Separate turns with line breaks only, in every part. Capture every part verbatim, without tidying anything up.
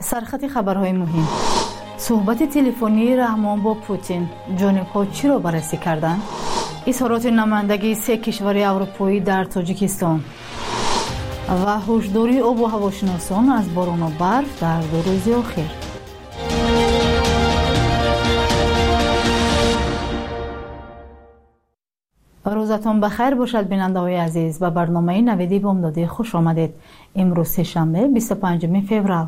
سرخط خبرهای مهم. صحبت تلفنی رحمان با پوتین، جانب‌ها چی را بررسی کردند؟ اظهارات نمایندگی سه کشور اروپایی در تاجیکستان و هشداری آب و هواشناسان از باران و برف در دو روز اخیر. روزتان بخیر باشد بیننده‌های عزیز. به برنامه نویدی بامدادی خوش آمدید. امروز سه‌شنبه بیست و پنجم فوریه.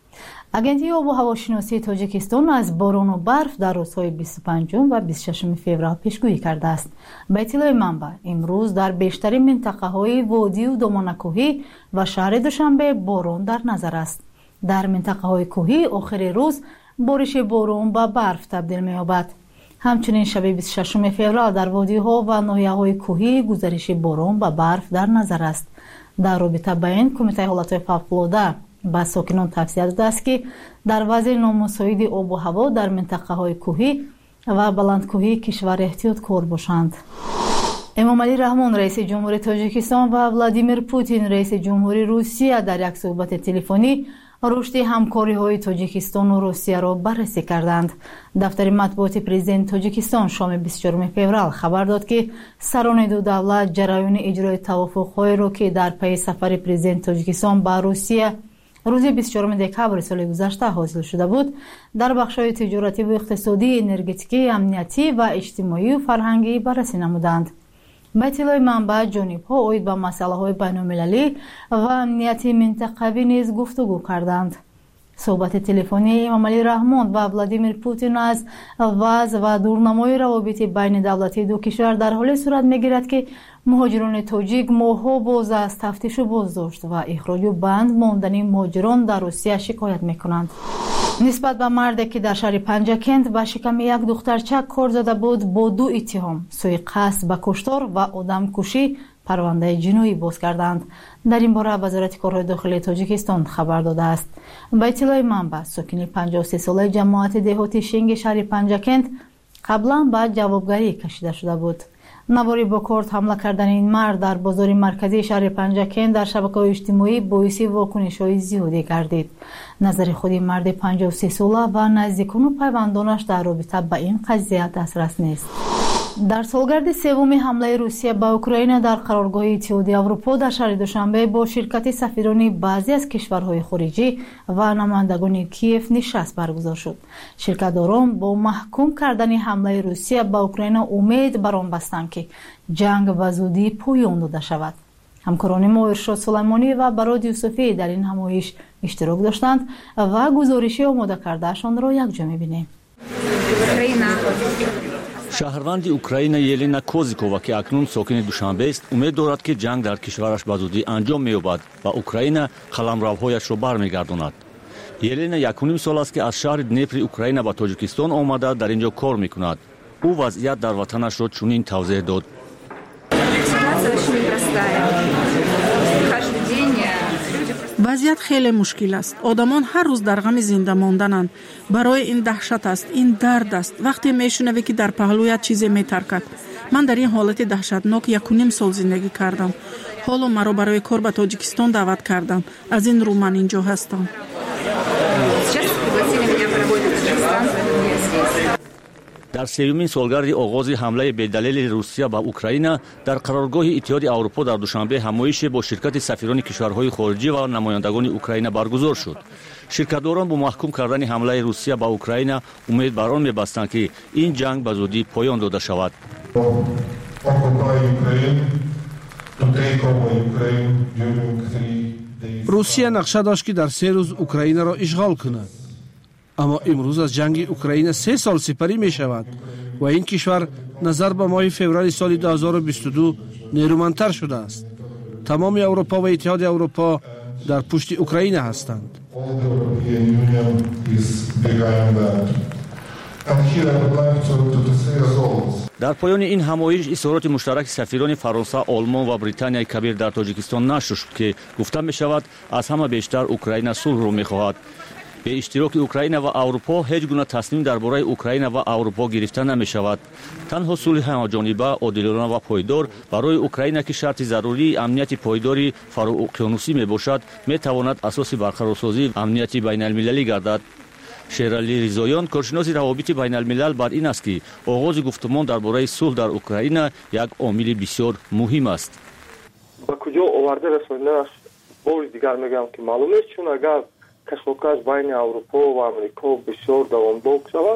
اگنتی آب و هواشناسی تاجیکستان از باران و برف در روزهای بیست و پنجم و بیست و ششم فوریه پیشگویی کرده است. به اطلاع منبع امروز در بیشتر منطقه‌های وادی و دامنه کوهی و شهر دوشنبه باران در نظر است. در منطقه‌های کوهی آخر روز بارش باران به برف تبدیل می‌یابد. همچنین شب بیست و ششم فوریه در وادی‌ها و ناحیه‌های کوهی گزارش باران به برف در نظر است. در رابطه با این کمیته حالت‌های فوق‌العاده با ساکنان توصیه داده است که در وضع نامساعد آب و هوا در منطقه‌های کوهی و بلندکوهی کشور احتیاط کار باشند. امامعلی رحمان رئیس جمهوری تاجیکستان و ولادیمیر پوتین رئیس جمهوری روسیه در یک صحبت تلفنی رشد همکاری‌های تاجیکستان و روسیه را بررسی کردند. دفتر مطبوعات پرزیدنت تاجیکستان شام بیست و چهارم فوریه خبر داد که سران دو دولت جریان اجرای توافق‌های را که در پی سفر پرزیدنت تاجیکستان به روسیه روز بیست و چهارم دکبر سال گذشته حاصل شده بود، در بخش‌های تجارتی و اقتصادی، انرژتیکی، امنیتی و اجتماعی و فرهنگی بررسی نمودند. به اطلاع منبع جانب‌ها اوید به مسائل بین‌المللی و امنیتی منطقوی نیز گفتگو کردند. صحبت تلفنی امامعلی رحمان و ولادیمیر پوتین از وضع و دورنمای روابط بین دولتی دو کشور در حال صورت می‌گیرد که مهاجران تاجیک ماه‌ها باز از تفتیش و بازداشت و اخراج و بند ماندن مهاجران در روسیه شکایت می‌کنند. نسبت به مردی که در شهر پنجکند به شکم یک دخترچه کار زده بود با دو اتهام سوء قصد به کشتار و آدمکشی پرونده جنایی باز کردند. در این باره وزارت کارهای داخلی تاجیکستان خبر داده است. به اطلاع منبع ساکن پنجاه و سه ساله جماعت دهاتی شنگ شهر پنجکند قبلا به جوابگری کشیده شده بود. نواری با کارت حمله کردن این مرد در بازار مرکزی شهر پنجکند در شبکه‌های اجتماعی باعث واکنش‌های زیادی گردید. نظر خود مرد پنجاه و سه ساله و نزدیکان و پیوندانش در رابطه با این قضیه دسترس نیست. در سالگرد سوم حمله روسیه به اوکراین در قرارگاه اتحادیه اروپا در شهر دوشنبه با شرکت سفیران بعضی از کشورهای خارجی و نمایندگان کیف نشست برگزار شد. شرکت‌داران با محکوم کردن حمله روسیه به اوکراین امید بر آن بستند که جنگ به زودی پایان داده شود. همکاران ما ارشاد سلیمانی و براد یوسفی در این همایش اشتراک داشتند و گزارشی آماده کردهشان را یکجا می‌بینیم.
شهروند اوکراین یلینا کوزیکووا که اکنون ساکن دوشنبه است امید دارد که جنگ در کشورش به زودی انجام می‌یابد و اوکراین قلمروهایش را برمیگرداند. یلینا یک و نیم سال است که از شهر دنیپر اوکراین به تاجیکستان آمده در اینجا کار می‌کند. او وضعیت در وطنش را چنین توضیح داد.
وضعیت خیلی مشکل است. آدمان هر روز در غم زنده ماندنند. برای این دهشت است، این درد است. وقتی میشنوی که در پهلویت چیزی میترکد. من در این حالت دهشتناک یک و نیم سال زندگی کردم. حالا مرا برای کار به تاجیکستان دعوت کردند. از این رو من اینجا هستم.
در سومین سالگرد آغاز حمله بی‌دلیل روسیه به اوکراین در قرارگاه اتحادیه اروپا در دوشنبه همایش با شرکت سفیران کشورهای خارجی و نمایندگان اوکراین برگزار شد. شرکت‌داران با محکوم کردن حمله روسیه به اوکراین امید بر آن می‌بستند که این جنگ به زودی پایان داده شود.
روسیه نقشه داشت که در سه روز اوکراین را اشغال کند. اما امروز از جنگ اوکراین سه سال سپری می شود و این کشور نظر به ماه فوریه سال دو هزار و بیست و دو نیرومندتر شده است. تمام اروپا و اتحاد اروپا در پشت اوکراین هستند.
در پایان این همایش اظهارات مشترک سفیران فرانسه، آلمان و بریتانیای کبیر در تاجیکستان نشر شد که گفته می شود از همه بیشتر اوکراین صلح را می خواهد. به اشتراک اوکراین و اروپا هیچ گونه تصمیم درباره اوکراین و اروپا گرفته نمی‌شود. تنها صلح همجانبه عادلانه و پایدار برای اوکراین که شرط ضروری امنیت پایداری فرااقیانوسی میباشد میتواند اساس برقرارسازی امنیت بین المللی گردد. شیرعلی رضاییان کارشناس روابط بین الملل بر این است که آغاز گفتمان درباره صلح در اوکراین یک عامل بسیار مهم است.
با کجا آورده رسانه‌اش بار دیگر میگم که معلوم است، چون اگر کشمکش بین اروپا و امریکا بسیار دوامدار شود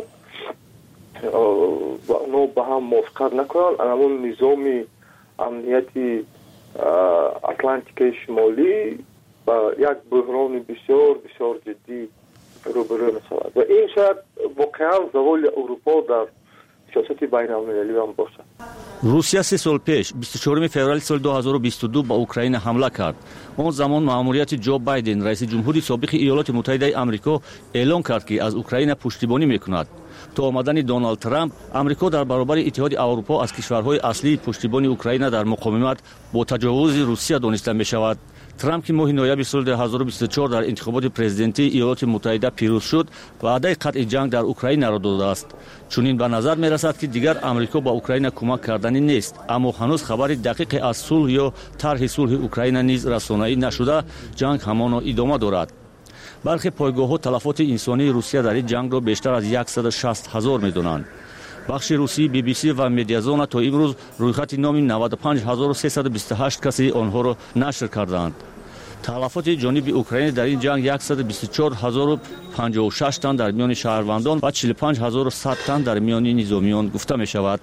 و اونا به هم موافقت نکنند، همون نظام امنیتی اتلانتیک شمالی با یک بحران بسیار بسیار جدی روبرو می‌شود و این شاید واقعا زوال اروپا در سیاست بین المللی هم باشد.
روسیه سه سال پیش بیست و چهارم فوریه سال دو هزار و بیست و دو به اوکراین حمله کرد. آن زمان مأموریت جو بایدن رئیس جمهوری سابق ایالات متحده آمریکا اعلام کرد که از اوکراین پشتیبانی میکند. تا آمدن دونالد ترامپ، آمریکا در برابر اتحاد اروپا از کشورهای اصلی پشتیبانی اوکراین در مقاومت با تجاوز روسیه دانسته میشود. ترامپ که ماه نوامبر سال دو هزار و بیست و چهار در انتخابات پرزیدنتی ایالات متحده پیروز شد، وعده قطع جنگ در اوکراین را داده است. چنین به نظر می رسد که دیگر آمریکا با اوکراین کمک کردنی نیست، اما هنوز خبر دقیق از صلح یا طرح صلح اوکراین نیز رسانه‌ای نشده، جنگ همان ادامه دارد. برخی پایگاه‌ها تلفات انسانی روسیه در این جنگ را بیشتر از صد و شصت هزار می‌دانند. بخش روسی بی بی سی و مدیازون تا امروز رویخط نام نود و پنج هزار و سیصد و بیست و هشت کسی آنها را نشر کردند. تلفات جانب اوکراین در این جنگ صد و بیست و چهار هزار و پنجاه و شش تن در میان شهروندان و چهل و پنج هزار و صد تن در میان نظامیان گفته می شود.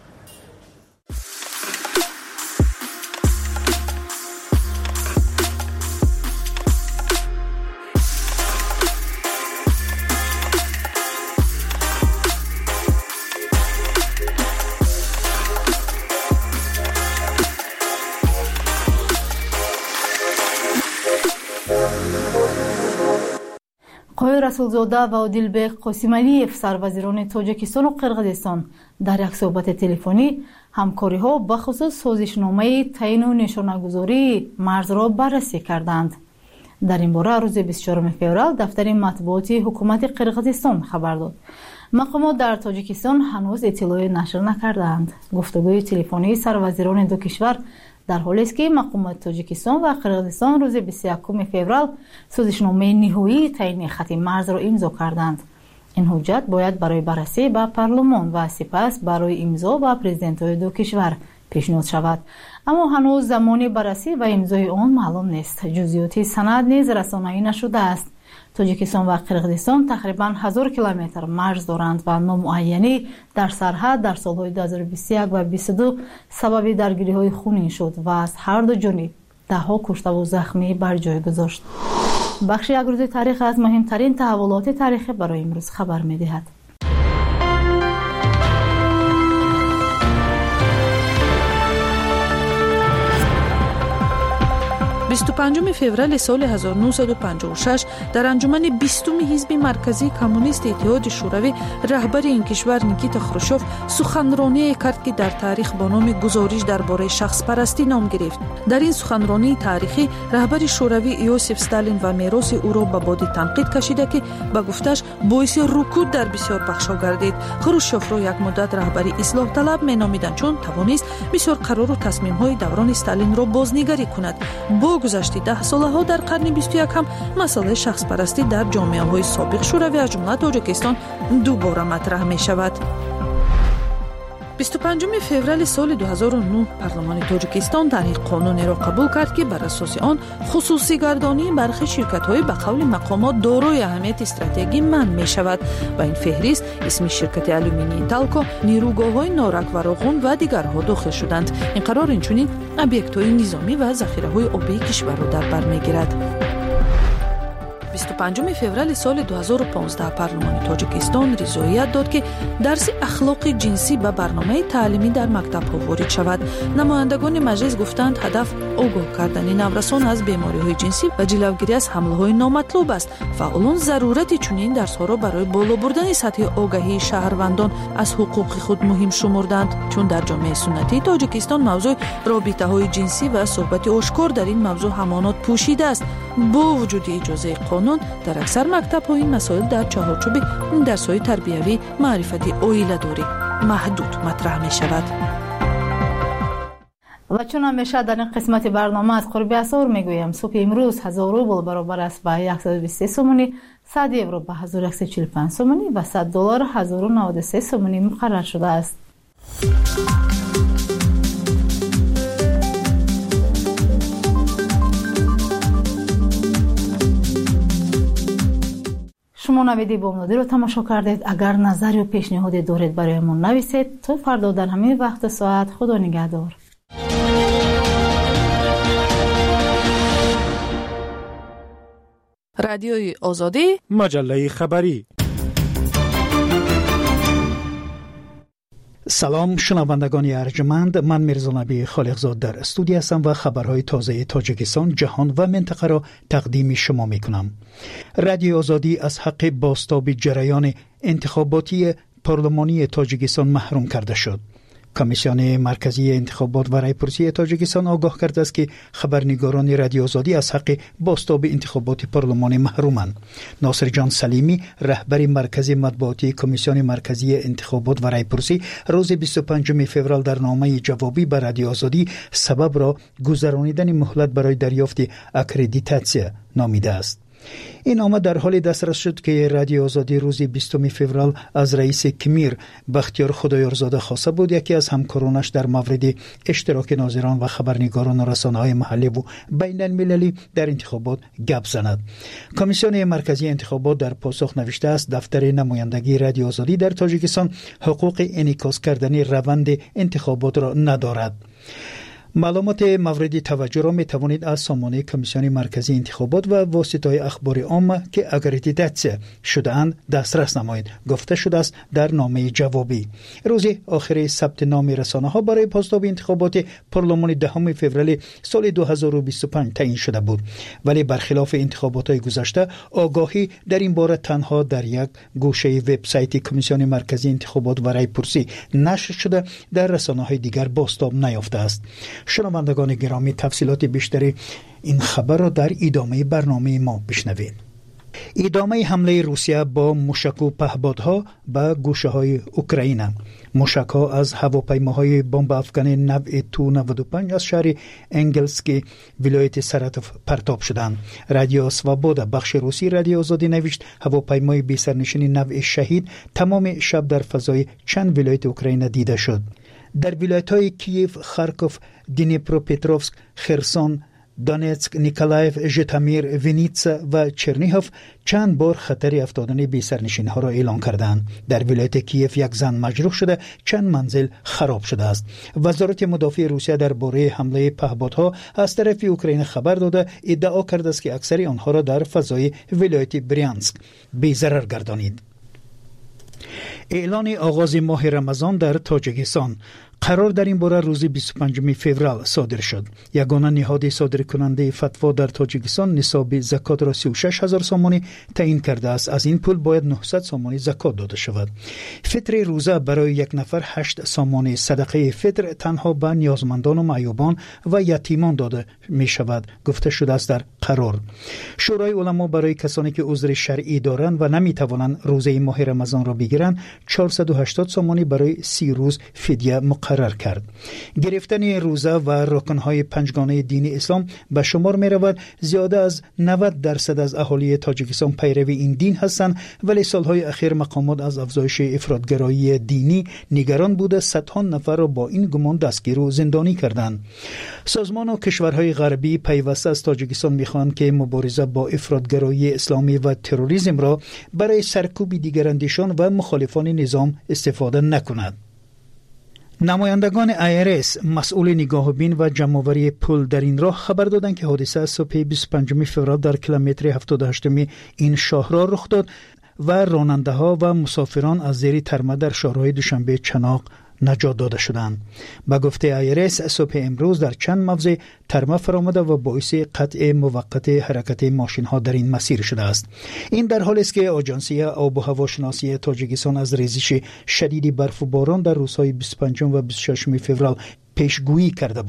قوی رسولزاده و عادلبек قاسمعلیев سروزیران تاجیکستان و قرغیزستان در یک صحبت تلفنی همکاری ها به خصوص سازشنامه تعیین و نشانه‌گذاری مرز را بررسی کردند. در این باره روز بیست و چهارم فوریه دفتر مطبوعاتی حکومت قرغیزستان خبر داد. مقامات در تاجیکستان هنوز اطلاعی نشر نکردند. گفتگوی تلفنی سروزیران دو کشور در حالی است که مقامات تاجیکستان و قرغیزستان روز بیست و یکم فوریه سازشنامه نهایی تعیین خط مرز را امضا کردند. این حجت باید برای بررسی به پارلمان و سپس برای امضا به پرزیدنت‌های دو کشور پیشنهاد شود، اما هنوز زمان بررسی و امضای آن معلوم نیست. جزئیات سند نیز رسانه‌ای نشده است. تاجیکستان و قرغیزستان تقریباً هزار کیلومتر مرز دارند و نامعینی در سرحد در سالهای دو هزار و بیست و یک و بیست و دو سبب درگیری‌های خونین شد و از هر دو جانب ده‌ها کشته و زخمی بر جای گذاشت. بخش یک روز تاریخ از مهمترین تحولات تاریخی برای امروز خبر می‌دهد.
بیست و پنجم فوریه سال هزار و نهصد و پنجاه و شش در انجمن بیستم حزب مرکزی کمونیست اتحاد شوروی رهبر این کشور نیکیتا خروشچف سخنرانی کرد که در تاریخ با نام گزارش درباره شخص پرستی نام گرفت. در این سخنرانی تاریخی رهبر شوروی یوسف استالین و میراث او را به باد تنقید کشیده که به گفتش باعث رکود در بسیار بخش‌ها گردید. خروشچف را یک مدت رهبر اصلاح طلب مینامیدند، چون توانست بسیار قرار و تصمیم‌های دوران استالین را بازنگری کند. با گذشته ده ساله ها در قرن بیست و یکم مسئله شخص پرستی در جامعه های سابق شوروی از جمله تاجیکستان دوباره مطرح می شود. بیست و پنجم فوریه سال دو هزار و نه پارلمان تاجیکستان طرح قانونی را قبول کرد که بر اساس آن خصوصی گردانی برخی شرکت‌های به قول مقامات دارای اهمیت استراتژیکی منع می شود و این فهرست اسم شرکت آلومینی تالکو، نیروگاه‌های نارک و راغون و دیگرها داخل شدند. این قرار اینچنین ابیکت‌های نظامی و ذخیره‌های آبی کشور را در بر می‌گیرد. بیست و پنجم فوریه سال دو هزار و پانزده پارلمان تاجیکستان رضایت داد که درس اخلاق جنسی به برنامه تعلیمی در مکتب‌ها وارد شود. نمایندگان مجلس گفتند هدف آگاه کردن نورسان از بیماری‌های جنسی و جلوگیری از حمله‌های نامطلوب است. فعالان ضرورت چنین درس‌ها را برای بالا بردن سطح آگاهی شهروندان از حقوق خود مهم شمردند، چون در جامعه سنتی تاجیکستان موضوع رابطه‌های جنسی و صحبت آشکار در این موضوع همانات پوشیده است. با وجود اجازه قانون چنان در اکثر مکتب‌ها این مسائل در چهارچوب درس‌های تربیوی معرفتی عائله‌داری محدود مطرح می‌شود.
و چون همیشه در این قسمت برنامه از قرب اسعار میگویم صبح امروز هزار روبل برابر است به صد و بیست و سه سومونی، صد یورو به هزار و صد و چهل و پنج سومونی و صد دلار هزار و نود و سه سومونی مقرر شده است. شما نویدی بامدادی رو تماشا کردید. اگر نظر یا پیشنهادی دارید برایمون نویسید. تا فردا در همین وقت ساعت. خدا نگهدار.
رادیوی آزادی،
مجله خبری. سلام شنوندگان ارجمند، من میرزا نبی خالقزاد در استودیو هستم و خبرهای تازه تاجیکستان، جهان و منطقه را تقدیم شما میکنم. رادیو آزادی از حق بازتاب جریان انتخاباتی پارلمانی تاجیکستان محروم کرده شد. کمیسیون مرکزی انتخابات و رایپرسی تاجیکستان آگاه کرده است که خبرنگاران رادیو آزادی از حق بازتاب انتخابات پارلمانی محرومند. ناصر جان سلیمی، رهبر مرکز مطبوعاتی کمیسیون مرکزی انتخابات و رایپرسی، روز بیست و پنجم فوریه در نامه جوابی به رادیو آزادی سبب را گذرانیدن مهلت برای دریافت اکریدیتاسیون نامیده است. این نامه در حال دسترس شد که رادیو آزادی روز بیستم فوریه از رئیس کمیر بختیار خدایارزاده خواسته بود یکی از همکارانش در مورد اشتراک ناظران و خبرنگاران و رسانه‌های محلی و بین المللی در انتخابات گپ زند. کمیسیون مرکزی انتخابات در پاسخ نوشته است دفتر نمایندگی رادیو آزادی در تاجیکستان حقوق انعکاس کردن روند انتخابات را ندارد. معلومات مورد توجه را می توانید از سامانه کمیسیون مرکزی انتخابات و واسطه‌های اخبار عامه که اکریدیتاسیون شده اند دسترس نمایید، گفته شده است در نامه جوابی. روز آخر ثبت نام رسانه‌ها برای بازتاب انتخابات پارلمانی دهم فوریه سال دو هزار و بیست و پنج تعیین شده بود، ولی برخلاف انتخابات گذشته آگاهی در این باره تنها در یک گوشه وبسایت کمیسیون مرکزی انتخابات و رایپرسی نشر شده، در رسانه‌های دیگر بازتاب نیافته است. شنوندگان گرامی، تفصیلات بیشتری این خبر را در ادامه برنامه ما بشنوید. ادامه حمله روسیه با موشک و پهپادها به گوشه‌های اوکراین. موشک‌ها از هواپیماهای بمب افکن نوع تو نود و پنج از شهر انگلسکی ولایت ساراتوف پرتاب شدند. رادیو سوابودا بخش روسی رادیو آزادی نوشت هواپیمای بی سرنشین نوع شهید تمام شب در فضای چند ولایت اوکراین دیده شد. در ولایت‌های کییف، خارکوف، دنیپروپتروفسک، خرسون، دونتسک، نیکولایف، ژیتامیر، وینیتسا و چرنیهوف چند بار خطر افتادن بی سرنشین‌ها را اعلام کردند. در ولایت کییف یک زن مجروح شده، چند منزل خراب شده است. وزارت مدافع روسیه درباره حمله پهپادها از طرف اوکراین خبر داده ادعا کرده است که اکثر آنها را در فضای ولایت بریانسک بی‌ضرر گردانید. اعلان آغاز ماه رمضان در تاجیکستان. قرار در این باره روز بیست و پنجم فوریه صادر شد. یگانه نهاد صادر کننده فتوا در تاجیکستان نصاب زکات را سی و شش هزار سامانی تعیین کرده است. از این پول باید نهصد سامانی زکات داده شود. فطر روزه برای یک نفر هشت سامانی، صدقه فطر تنها به نیازمندان و معیوبان و یتیمان داده می شود، گفته شده است در قرار. شورای علما برای کسانی که عذر شرعی دارند و نمی توانند روزه ماه رمضان را بگیرند چهارصد و هشتاد سامانی برای سی روز فدیه مقرر قرار کرد. گرفتن روزه و رکنهای پنجگانه دین اسلام به شمار می رود. زیاده از نود درصد از اهالی تاجیکستان پیروی این دین هستند، ولی سالهای اخیر مقامات از افزایش افراطگرایی دینی نگران بوده صدها نفر را با این گمان دستگیر و زندانی کردند. سازمان و کشورهای غربی پیوسته از تاجیکستان می‌خواهند که مبارزه با افراطگرایی اسلامی و تروریسم را برای سرکوب دیگراندیشان و مخالفان نظام استفاده نکند. نمایندگان آی آر اس مسئول نگاهبین و جمع‌آوری پول در این راه خبر دادند که حادثه از صبح بیست و پنجم فوریه در کیلومتر هفتاد و هشت این شاهراه رخ داد و راننده‌ها و مسافران از زیر ترمه در شهرهای دوشنبه چناق نجات داده شدند. با گفته آی آر اس صبح امروز در چند موضع ترمه فرآمده و باعث قطع موقت حرکت ماشین ها در این مسیر شده است. این در حالی است که آژانسی آب و هواشناسی تاجیکستان از ریزش شدید برف و باران در روزهای بیست و پنجم و بیست و ششم فوریه پیشگویی کرده بود.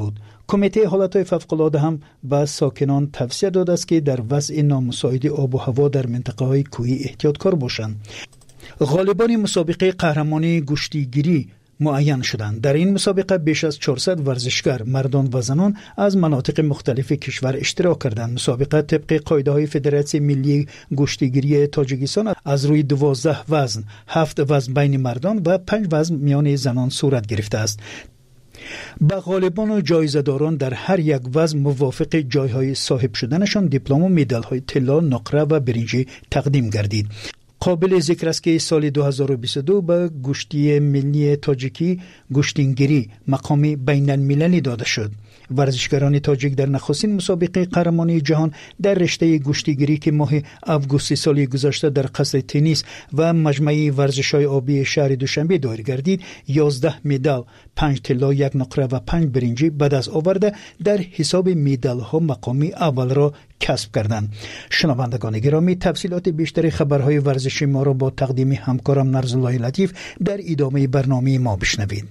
کمیته حالتهای فوق‌العاده هم به ساکنان توصیه داده است که در وضع نامساعد آب و هوا در منطقه های کوهی احتیاطکار باشند. غالبان مسابقه قهرمانی کشتیگیری معین شدند. در این مسابقه بیش از چهارصد ورزشکار مردان و زنان از مناطق مختلف کشور اشتراک کردند. مسابقه طبق قاعده های فدراسیون ملی کشتیگیری تاجیکستان از روی دوازده وزن، هفت وزن بین مردان و پنج وزن میان زنان صورت گرفته است. به غالبان و جایزه‌داران در هر یک وزن موافق جایهای صاحب شدنشان دیپلم و مدال های طلا، نقره و برنجی تقدیم گردید. قابل ذکر است که سال دو هزار و بیست و دو به کشتی ملی تاجیکی کشتیگیری مقام بین المللی داده شد. ورزشکاران تاجیک در نخستین مسابقه قهرمانی جهان در رشته کشتیگیری که ماه آگوست سال گذشته در قصر تنیس و مجمع ورزش‌های آبی شهر دوشنبه دایر گردید، یازده مدال، پنج طلا، یک نقره و پنج برنجی به دست آورده در حساب مدال ها مقامی اول را کسب کردند. شنوندگان گرامی، تفصیلات بیشتر خبرهای ورزشی ما را با تقدیم همکارم نرزالله لطیف در ادامه برنامه ما بشنوید.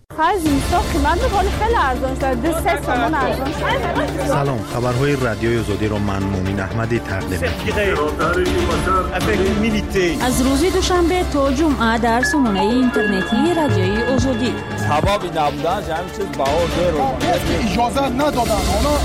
سلام، خبرهای رادیوی آزادی را من مومن احمدی تقدیم می‌کنم.
از روز دوشنبه تا جمعه در سامانه اینترنتی رادیوی آزادی.
سبب نبودن همین چیز باور رو
اجازه ندادن.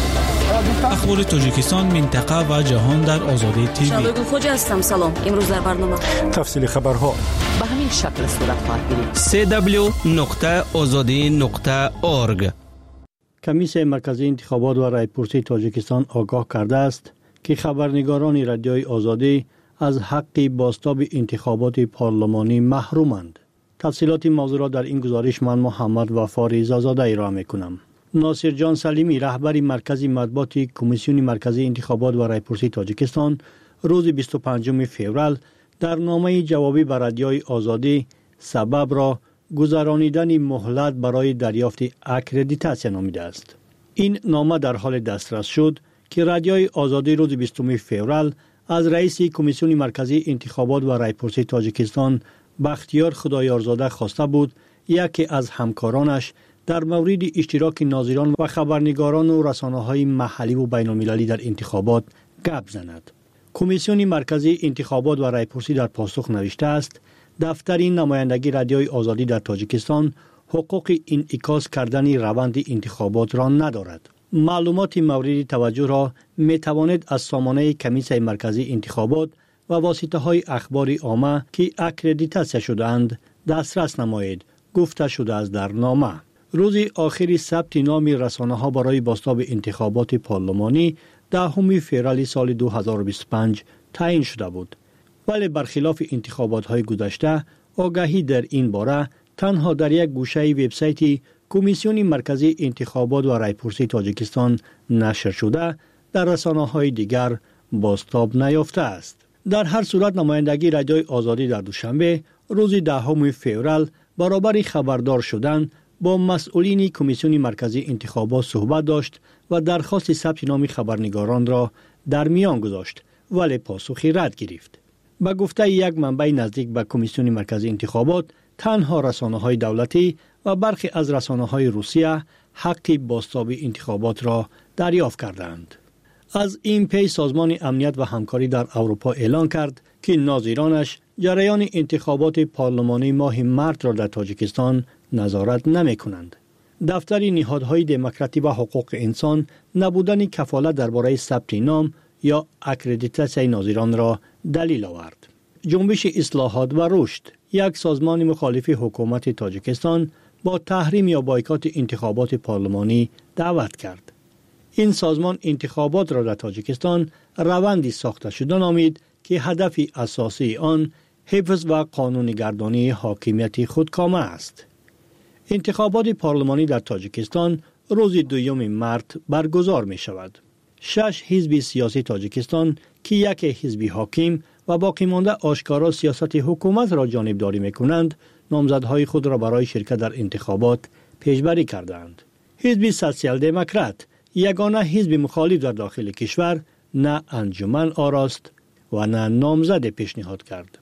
اخبار تاجیکستان، منطقه و جهان در آزادی تیوی.
شبگون خوجا هستم. سلام. امروز در برنامه
تفصیل خبرها
به همین شکل صورت خواهد گرفت.
سی دبلیو نقطه آزادی نقطه اورگ.
کمیسیون مرکزی انتخابات و رایپرسی تاجیکستان آگاه کرده است که خبرنگاران رادیوی آزادی از حق بازتاب انتخابات پارلمانی محرومند. تفصیلات موضوع را در این گزارش من محمد وفا رضازاده ارائه می‌کنم. ناصر جان سلیمی، رهبر مرکز مطبوعات کمیسیون مرکزی انتخابات و رایپرسی تاجیکستان، روز بیست و پنجم فوریه در نامه جوابی به رادیوی آزادی سبب را گذرانیدن مهلت برای دریافت اکردیتاسیون نامیده است. این نامه در حال دسترس شد که رادیوی آزادی روز بیستم فوریه از رئیس کمیسیون مرکزی انتخابات و رایپرسی تاجیکستان بختیار خدایارزاده خواسته بود یکی از همکارانش در مورد اشتراک ناظران و خبرنگاران و رسانه‌های محلی و بین‌المللی در انتخابات گپ زند. کمیسیون مرکزی انتخابات و رایپرسی در پاسخ نوشته است: دفتر نمایندگی رادیوی آزادی در تاجیکستان حقوق انعکاس کردن روند انتخابات را ندارد. معلومات مورد توجه را می توانید از سامانه کمیسیون مرکزی انتخابات و واسطه های اخبار عامه که اکردیتاسیون شده‌اند دسترس نمایید، گفته شده است در نامه. روز آخری ثبت نام رسانه‌ها برای بازتاب انتخابات پارلمانی دهم فوریه سال دو هزار و بیست و پنج تعیین شده بود، ولی برخلاف انتخابات‌های گذشته آگاهی در این باره تنها در یک گوشه وبسایت کمیسیون مرکزی انتخابات و رایپرسی تاجیکستان نشر شده، در رسانه‌های دیگر بازتاب نیافته است. در هر صورت نمایندگی رادیوی آزادی در دوشنبه روز دهم فوریه برابر خبردار شدن با مسئولین کمیسیون مرکزی انتخابات صحبت داشت و درخواست ثبت نام خبرنگاران را در میان گذاشت، ولی پاسخی رد گرفت. به گفته یک منبع نزدیک به کمیسیون مرکزی انتخابات، تنها رسانه‌های دولتی و برخی از رسانه‌های روسیه حق بازتاب انتخابات را دریافت کردند. از این پی سازمان امنیت و همکاری در اروپا اعلان کرد که ناظرانش جریان انتخابات پارلمانی ماه مارس را در تاجیکستان نظارت نمی کنند. دفتر نهادهای دموکراسی و حقوق انسان نبودن کفالت درباره ثبت نام یا اکردیتاسیون ناظران را دلیل آورد. جنبش اصلاحات و رشد، یک سازمان مخالف حکومت تاجیکستان، با تحریم یا بایکات انتخابات پارلمانی دعوت کرد. این سازمان انتخابات را در تاجیکستان روندی ساخته شده نامید که هدف اساسی آن حفظ و قانون‌گردانی حاکمیت خودکامه است. انتخابات پارلمانی در تاجیکستان روز دوم مارس برگزار می شود. شش حزب سیاسی تاجیکستان که یک حزب حاکم و باقی مانده آشکارا سیاست حکومت را جانبداری می کنند، نامزدهای خود را برای شرکت در انتخابات پیشبری کردند. حزب سوسیال دموکرات، یگانه حزب مخالف در داخل کشور، نه انجمن آراست و نه نامزد پیشنهاد کرد.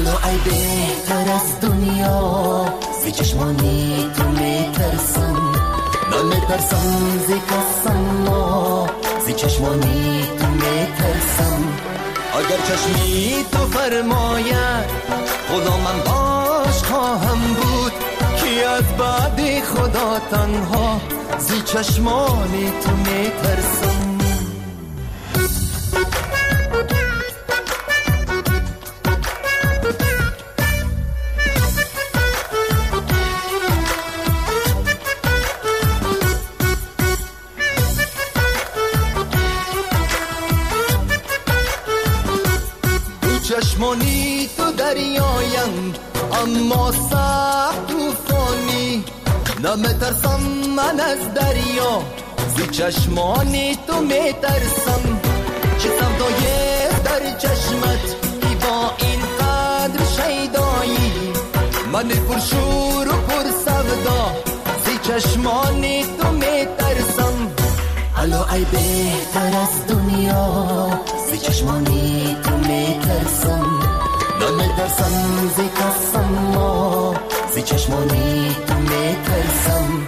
الو ای بهتر از دنیا زی چشمانی تو میترسم نمیترسم زی کسم زی چشمانی تو میترسم اگر چشمی تو فرماید خدا من باش خواهم بود کی از بعد خدا تنها زی چشمانی تو میترسم چشمانی تو دریایم اما سخت توفانی نمیترسم من از دریا زی چشمانی تو میترسم چه سودای در چشمت ای با این قدر شیدایی من پرشور و پر سودا زی چشمانی تو میترسم الو ای بهتر از دنیا زی چشمانی تو میترسم نمیترسم زی کسم زی چشمانی تو میترسم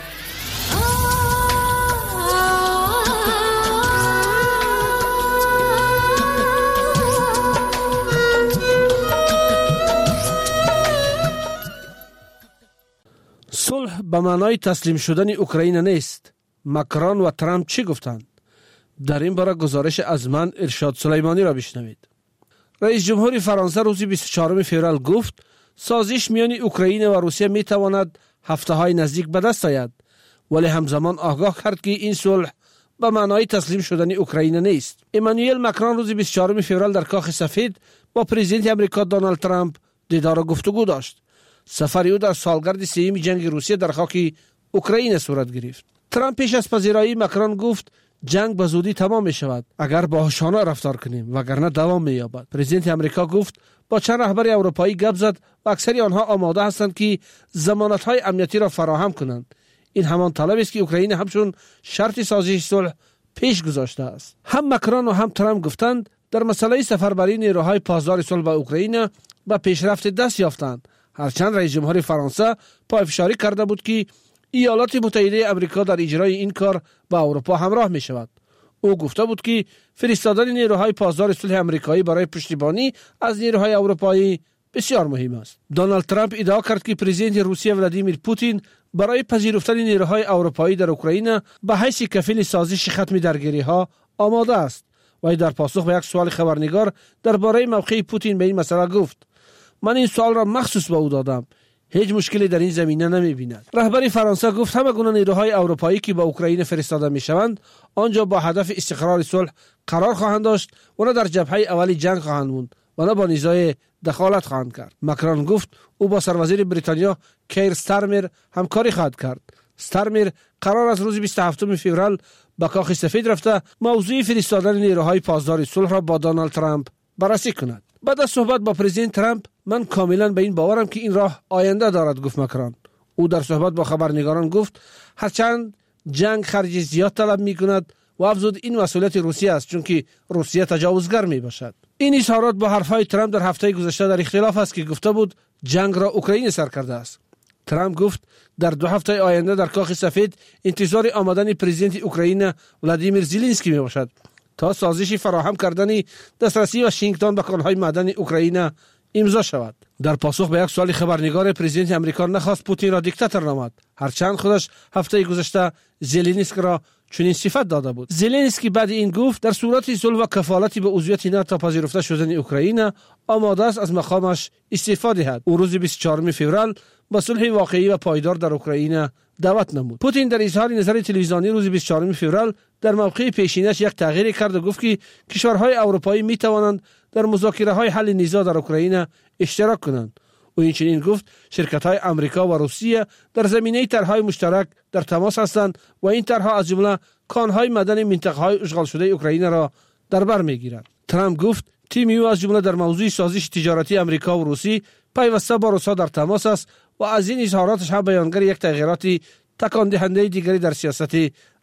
صلح به معنای تسلیم شدن اوکراین نیست. مکرون و ترامپ چی گفتند؟ در این باره گزارش از من ارشاد سلیمانی را بشنوید. رئیس جمهور فرانسه روز بیست و چهارم فوریه گفت سازش میان اوکراین و روسیه می تواند هفته های نزدیک به دست آید، ولی همزمان آگاه کرد که این صلح به معنای تسلیم شدن اوکراین نیست. امانوئل مکرون روز بیست و چهارم فوریه در کاخ سفید با پرزیدنت آمریکا دونالد ترامپ دیدار و گفتگو داشت. سفر او در سالگرد سوم جنگ روسیه در خاک اوکراین صورت گرفت. ترامپ پیش از پذیرایی مکرون گفت جنگ به زودی تمام می شود اگر باهوشانه رفتار کنیم وگرنه دوام می یابد. پرزیدنت آمریکا گفت با چند رهبر اروپایی گپ زد و اکثری آنها آماده هستند که ضمانت های امنیتی را فراهم کنند. این همان طلب است که اوکراین همچون شرط سازش صلح پیش گذاشته است. هم مکرون و هم ترامپ گفتند در مسئله سفربری نیروهای پاسدار صلح به اوکراین به پیشرفت دست یافتند، هرچند رئیس جمهور فرانسه پافشاری کرده بود که ایالات متحده آمریکا در اجرای این کار با اروپا همراه می شود. او گفته بود که فرستادن نیروهای پاسدار صلح آمریکایی برای پشتیبانی از نیروهای اروپایی بسیار مهم است. دونالد ترامپ ادعا کرد که پرزیدنت روسیه ولادیمیر پوتین برای پذیرفتن نیروهای اروپایی در اوکراین به حیث کفیل سازش ختم درگیری ها آماده است. و در پاسخ به یک سوال خبرنگار درباره موقع پوتین به این مسئله گفت من این سوال را مخصوص به او دادم، هیچ مشکلی در این زمینه نمی بیند. رهبر فرانسه گفت همه گونه نیروهای اروپایی که به اوکراین فرستاده می شوند آنجا با هدف استقرار صلح قرار خواهند داشت و نه در جبهه اولی جنگ خواهند موند و نه با نیزای دخالت خواهند کرد. مکرون گفت او با سروزیر بریتانیا کیر ستارمر همکاری خواهد کرد. ستارمر قرار از روز بیست و هفتم فوریه به کاخ سفید رفته موضوع فرستادن نیروهای پاسدار صلح را با دونالد ترامپ بررسی کند. بعد از صحبت با پرزیدنت ترامپ من کاملا به این باورم که این راه آینده دارد، گفت مکرون. او در صحبت با خبرنگاران گفت هرچند جنگ خرج زیاد طلب می کند و افزود این مسئولیت روسیه است چون که روسیه تجاوزگر می باشد. این اظهارات با حرفهای ترامپ در هفته گذشته در اختلاف است که گفته بود جنگ را اوکراین سر کرده است. ترامپ گفت در دو هفته آینده در کاخ سفید انتظار آمدن پرزیدنت اوکراین ولادیمیر زلنسکی می باشد تا سازشی فراهم کردن دسترسی واشنگتن به کانهای معدنی اوکراین امضا شود. در پاسخ به یک سوال خبرنگار پرزیدنت آمریکا نخواست پوتین را دیکتاتور نامد، هرچند خودش هفته گذشته زلنسکی را چنین صفت داده بود. زلنسکی بعد این گفت در صورت صلح و کفالتی به عضویت ناتو پذیرفته شدن اوکراین آماده است از مقامش استعفا دهد. او روز بیست و چهارم فوریه به صلح واقعی و پایدار در اوکراین دعوت نمود. پوتین در اظهار نظر تلویزیونی روز بیست و چهارم فوریه در موقع پیشینش یک تغییر کرد و گفت که کشورهای اروپایی می توانند در مذاکره‌های حل نیزا در اوکراین اشتراک کنند. او این چنین گفت شرکت‌های آمریکا و روسیه در زمینه طرح‌های مشترک در تماس هستند و این طرح‌ها از جمله کانهای معدنی منطقه‌های اشغال شده اوکراین را در بر می‌گیرند. ترامپ گفت تیم او از جمله در موضوع سازش تجارتی آمریکا و روسیه پیوسته با روسا در تماس است و از این اظهاراتش هم بیانگر یک تغییرات تکان دهنده دیگری در سیاست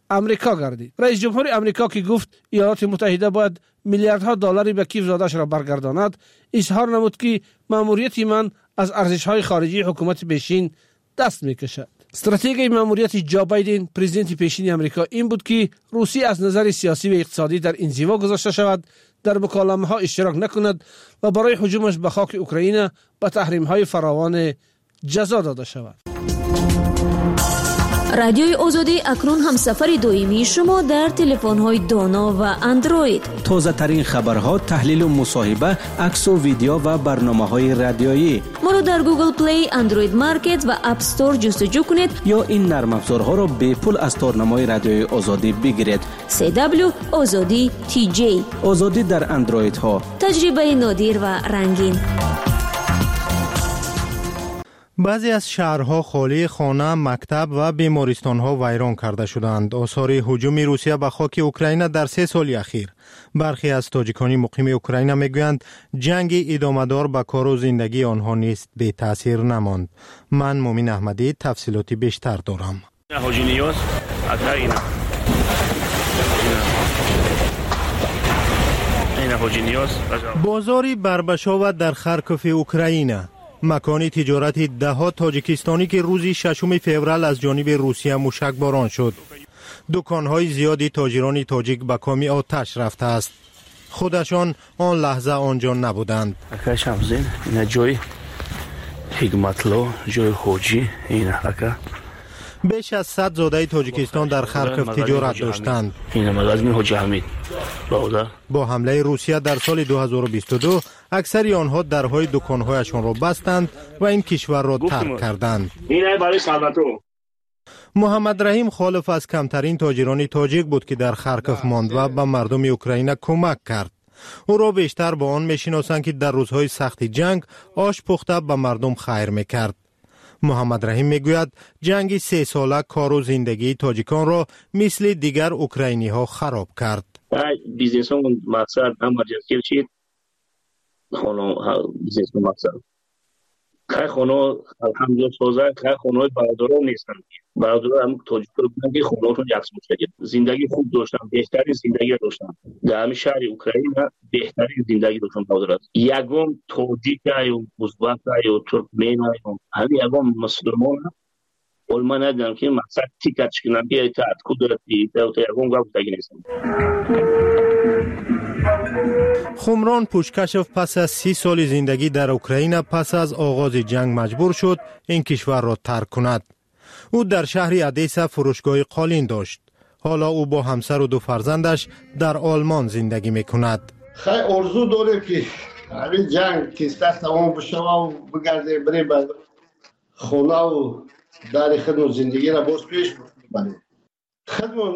امریکا گردید. رئیس جمهور امریکا که گفت ایالات متحده باید میلیاردها دلاری به کیف زادش را برگرداند، اظهار نمود که ماموریت من از ارزش‌های خارجی حکومت پیشین دست می‌کشد. استراتژی ماموریت جو بایدن پرزیدنت پیشین امریکا این بود که روسیه از نظر سیاسی و اقتصادی در انزوا گذاشته شود، در مکالمه‌ها اشتراک نکند و برای هجومش به خاک اوکراین به تحریم‌های فراوان جزا داده شود.
رادیوی آزادی اکنون هم سفر دویمی شما در تلفن‌های دانا و اندروید.
تازه ترین خبرها، تحلیل و مصاحبه، عکس و ویدیو و برنامه‌های رادیویی.
ما رو در گوگل پلی، اندروید مارکت و اپ استور جستجو کنید
یا این نرم افزارها را به پول از تارنمای رادیوی آزادی بگیرید.
سی دبلیو آزادی تی جی.
آزادی در اندروید ها.
تجربه نادر و رنگین.
بعضی از شهرها خالی خانه، مکتب و بیمارستانها ویران کرده شدند. آثار هجوم روسیه به خاک اوکراین در سه سال اخیر. برخی از تاجیکانی مقیم اوکراین میگویند جنگ ادامه‌دار به کار و زندگی آنها نیست بی تاثیر نماند. من مومن احمدی تفصیلاتی بیشتر دارم. بازاری بربشاو در خارکوف اوکراین، مکانی تجارت دهها تاجیکستانی که روز ششم فوریه از جانب روسیه موشکباران شد. دکانهای زیادی تاجران تاجیک به کام آتش رفته است. خودشان آن لحظه آنجا نبودند.
اکاش همزین اینا جای حکمتلو، جای خوجی اینا اکا.
بیش از صد زاده تاجیکستان در خارکوف تجارت داشتند.
این مغازه حاجی حمید.
با حمله روسیه در سال دو هزار و بیست و دو اکثر آنها درهای دکانهایشان را بستند و این کشور را ترک کردند. محمد رحیم خالف از کمترین تاجران تاجیک بود که در خارکوف ماند و به مردم اوکراین کمک کرد. او را بیشتر با آن میشناسند که در روزهای سخت جنگ آش پخته به مردم خیر میکرد. محمد رحیم میگوید جنگ سه ساله کار و زندگی تاجیکان را مثل دیگر اوکراینی ها خراب کرد.
بیزنس هم مقصد هم مرجعیت چید خانه بیزنس هم مقصد که خانه الحمدلله سازه که خانه برادران نیستن. برادران هم تاجیک رو بودن که خانه هاتون یکس مشکل زندگی خوب داشتن، بهترین زندگی داشتن. در همین شهر اوکراین بهترین زندگی داشتن برادران. یگم تاجیک یا ازبک یا ترکمن یا همین یگم مسلمان اولما ندیدم که مقصد تیکتش کنم بیایی تا اتکو دارتی تا یگم گفت تگی نیستم.
خمران پوشکشف پس از سی سال زندگی در اوکراین پس از آغاز جنگ مجبور شد این کشور را ترک کند. او در شهر ادیسا فروشگاه قالین داشت. حالا او با همسر و دو فرزندش در آلمان زندگی میکند.
خیلی آرزو داره که همین جنگ که دست تمام بشه و بگرده بره به خونه و در خدمت زندگی را باز پیش بره. خدمت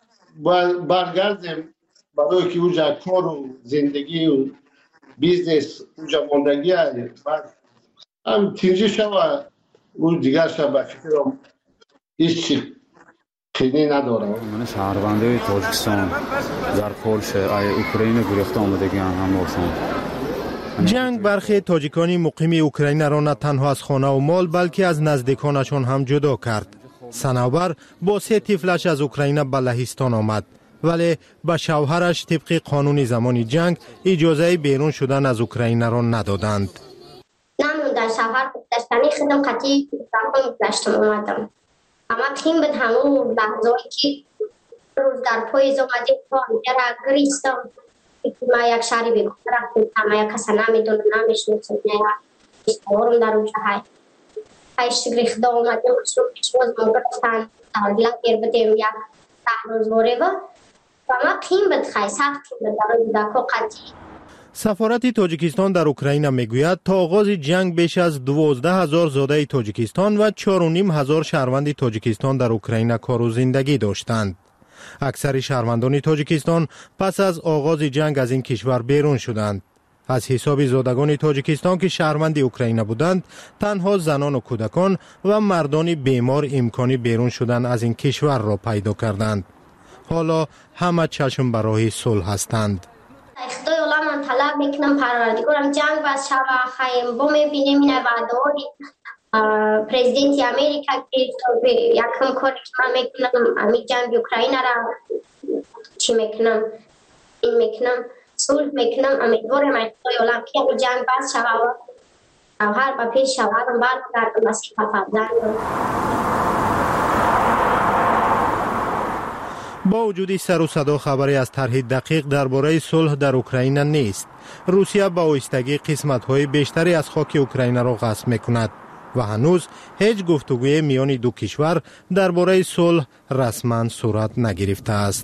برگردیم برای که اونجا کار و زندگی و بیزنس اونجا ماندگی هست. هم تینجی شوه اون دیگر شوه فکرم هیچ چی خیلی ندارم.
من شهرونده تاجیکستان در پولش اوکراین گرفته آمدگی هم باشم.
جنگ برخی تاجیکانی مقیم اوکراین را نه تنها از خانه و مال بلکه از نزدیکانشان هم جدا کرد. صنوبر با سه طفلش از اوکراین به لهستان آمد، ولی به شوهرش طبق قانون زمان جنگ اجازه بیرون شدن از اوکراین را ندادند.
نموندن شوهر داشتنی خودم قطعی رفتم داشتم اومدم. اما تیم به همون لحظه‌ای که روز در پاییز اومدیم تا اینجا گریستم. ما یک شهری بگم رفتیم اما یک کسی نمیدونه نمیشناسم نه اشتبارم در اونجا های هایش گریخته اومدیم شروع پیشواز ما گرفتن تحلیل گیر بدیم یک ده روز باره با و ما تیم بد خیلی سخت تیم بد در اون دکو قطعی.
سفارت تاجیکستان در اوکراین میگوید تا آغاز جنگ بیش از دوازده هزار زاده تاجیکستان و چهار و نیم هزار شهروند تاجیکستان در اوکراین کار و زندگی داشتند. اکثر شهروندان تاجیکستان پس از آغاز جنگ از این کشور بیرون شدند. از حساب زادگان تاجیکستان که شهروند اوکراین بودند، تنها زنان و کودکان و مردان بیمار امکانی بیرون شدن از این کشور را پیدا کردند. حالا همه چشم برای صلح هستند.
خدای الله من طلب میکنم پروردگارم جنگ بس شوه خیم با میبینیم این وعده‌ای پرزیدنت امریکا که یکم کاری که من میکنم امی جنگ اوکراین را چی میکنم این میکنم صلح میکنم امیدوارم اتفاقی اولم که امی جنگ بس شود و هر با پیش شودم برگردم مسیح فرزندم.
با وجود سر و صدا خبری از طرح دقیق درباره صلح در اوکراین نیست. روسیه با آهستگی قسمت‌های بیشتری از خاک اوکراین را غصب می‌کند و هنوز هیچ گفتگوی میان دو کشور درباره صلح رسما صورت نگرفته است.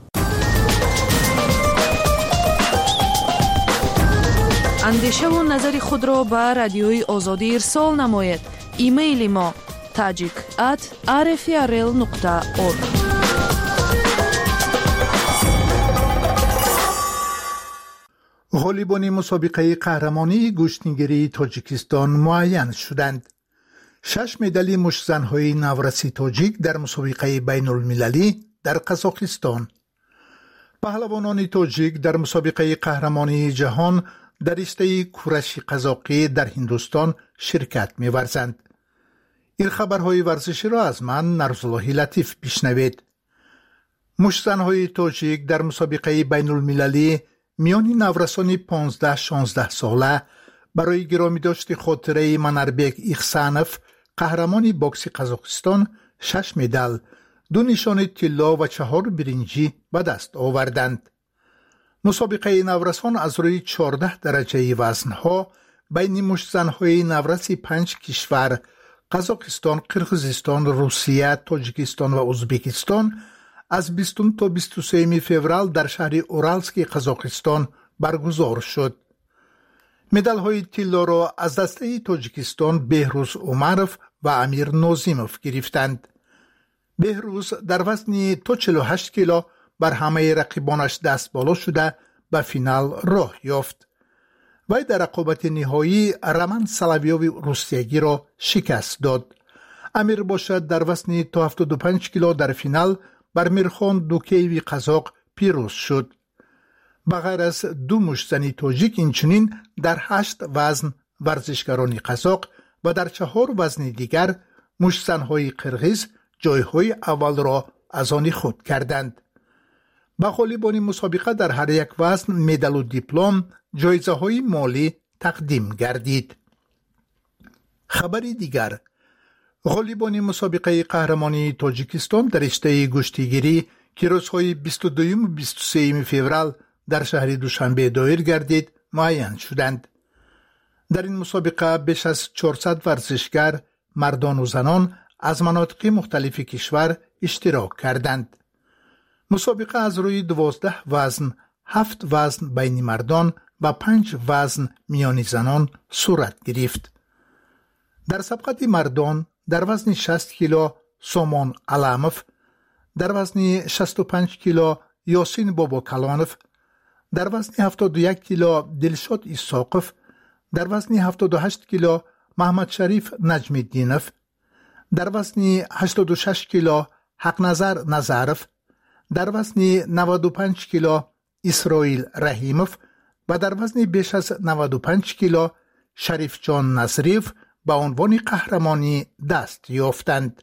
اندیشه و نظر خود را به رادیوی آزادی ارسال نمایید. ایمیل ما tajik at r f r l nokta org.
غالیبان مسابقه قهرمانی گشتیگیری تاجیکستان معین شدند. شش مدال مشت‌زن‌های نورسی تاجیک در مسابقه بین المللی در قزاقستان. پهلوانان تاجیک در مسابقه قهرمانی جهان در رشته کورش قزاقی در هندوستان شرکت می‌ورزند. این خبرهای ورزشی را از من نرزالله لطیف بشنوید. مشت‌زن‌های تاجیک در مسابقه بین المللی میان نورسان پانزده شانزده ساله برای گرامی داشت خاطره منربک ایخسانف قهرمانی باکس قزاقستان شش مدال، دو نشان طلا و چهار برنجی به دست آوردند. مسابقه نورسان از روی چهارده درجه وزنها بین مشت‌زن‌های نورس پنج کشور قزاقستان، قرقیزستان، روسیه، تاجیکستان و ازبکستان از بیستم تا بیست و سوم فوریه در شهر اورالسک قزاقستان برگزار شد. مدال‌های طلا را از دسته تاجیکستان بهروز عمرف و امیر نازیموف گرفتند. بهروز در وزن تا چهل و هشت کیلو بر همه رقیبانش دست بالا شده به فینال راه یافت. وی در رقابت نهایی رمن سلاویوی روسیگی را شکست داد. امیر باشد در وزن تا هفتاد و پنج کیلو در فینال بر میرخان دوکیوی قزاق پیروز شد. بغیر از دو مشت‌زنی تاجیک اینچنین در هشت وزن ورزشکاران قزاق و در چهار وزن دیگر مشت‌زن‌های قرقیز جایهای اول را از آن خود کردند. به غالیبان مسابقه در هر یک وزن مدال و دیپلم، جایزه‌های مالی تقدیم گردید. خبری دیگر، غالیبان مسابقه قهرمانی تاجیکستان در رشته گشتیگیری که روزهای بیست و دو و بیست و سه فوریه در شهر دوشنبه دایر گردید معین شدند. در این مسابقه بیش از چهارصد ورزشگر مردان و زنان از مناطق مختلف کشور اشتراک کردند. مسابقه از روی دوازده وزن، هفت وزن بین مردان و پنج وزن میان زنان صورت گرفت. در سبقت مردان در وزن شصت کیلو سامان علامف، در وزن شصت و پنج کیلو یاسین بابا کلانف، در وزن هفتاد و یک کیلو دلشاد ایساقف، در وزن هفتاد و هشت کیلو محمد شریف نجم الدینف، در وزن هشتاد و شش کیلو حق نظر نظرف، در وزن نود و پنج کیلو اسرائیل رحیمف و در وزن بیش از نود و پنج کیلو شریف جان نصریف به عنوان قهرمانی دست یافتند.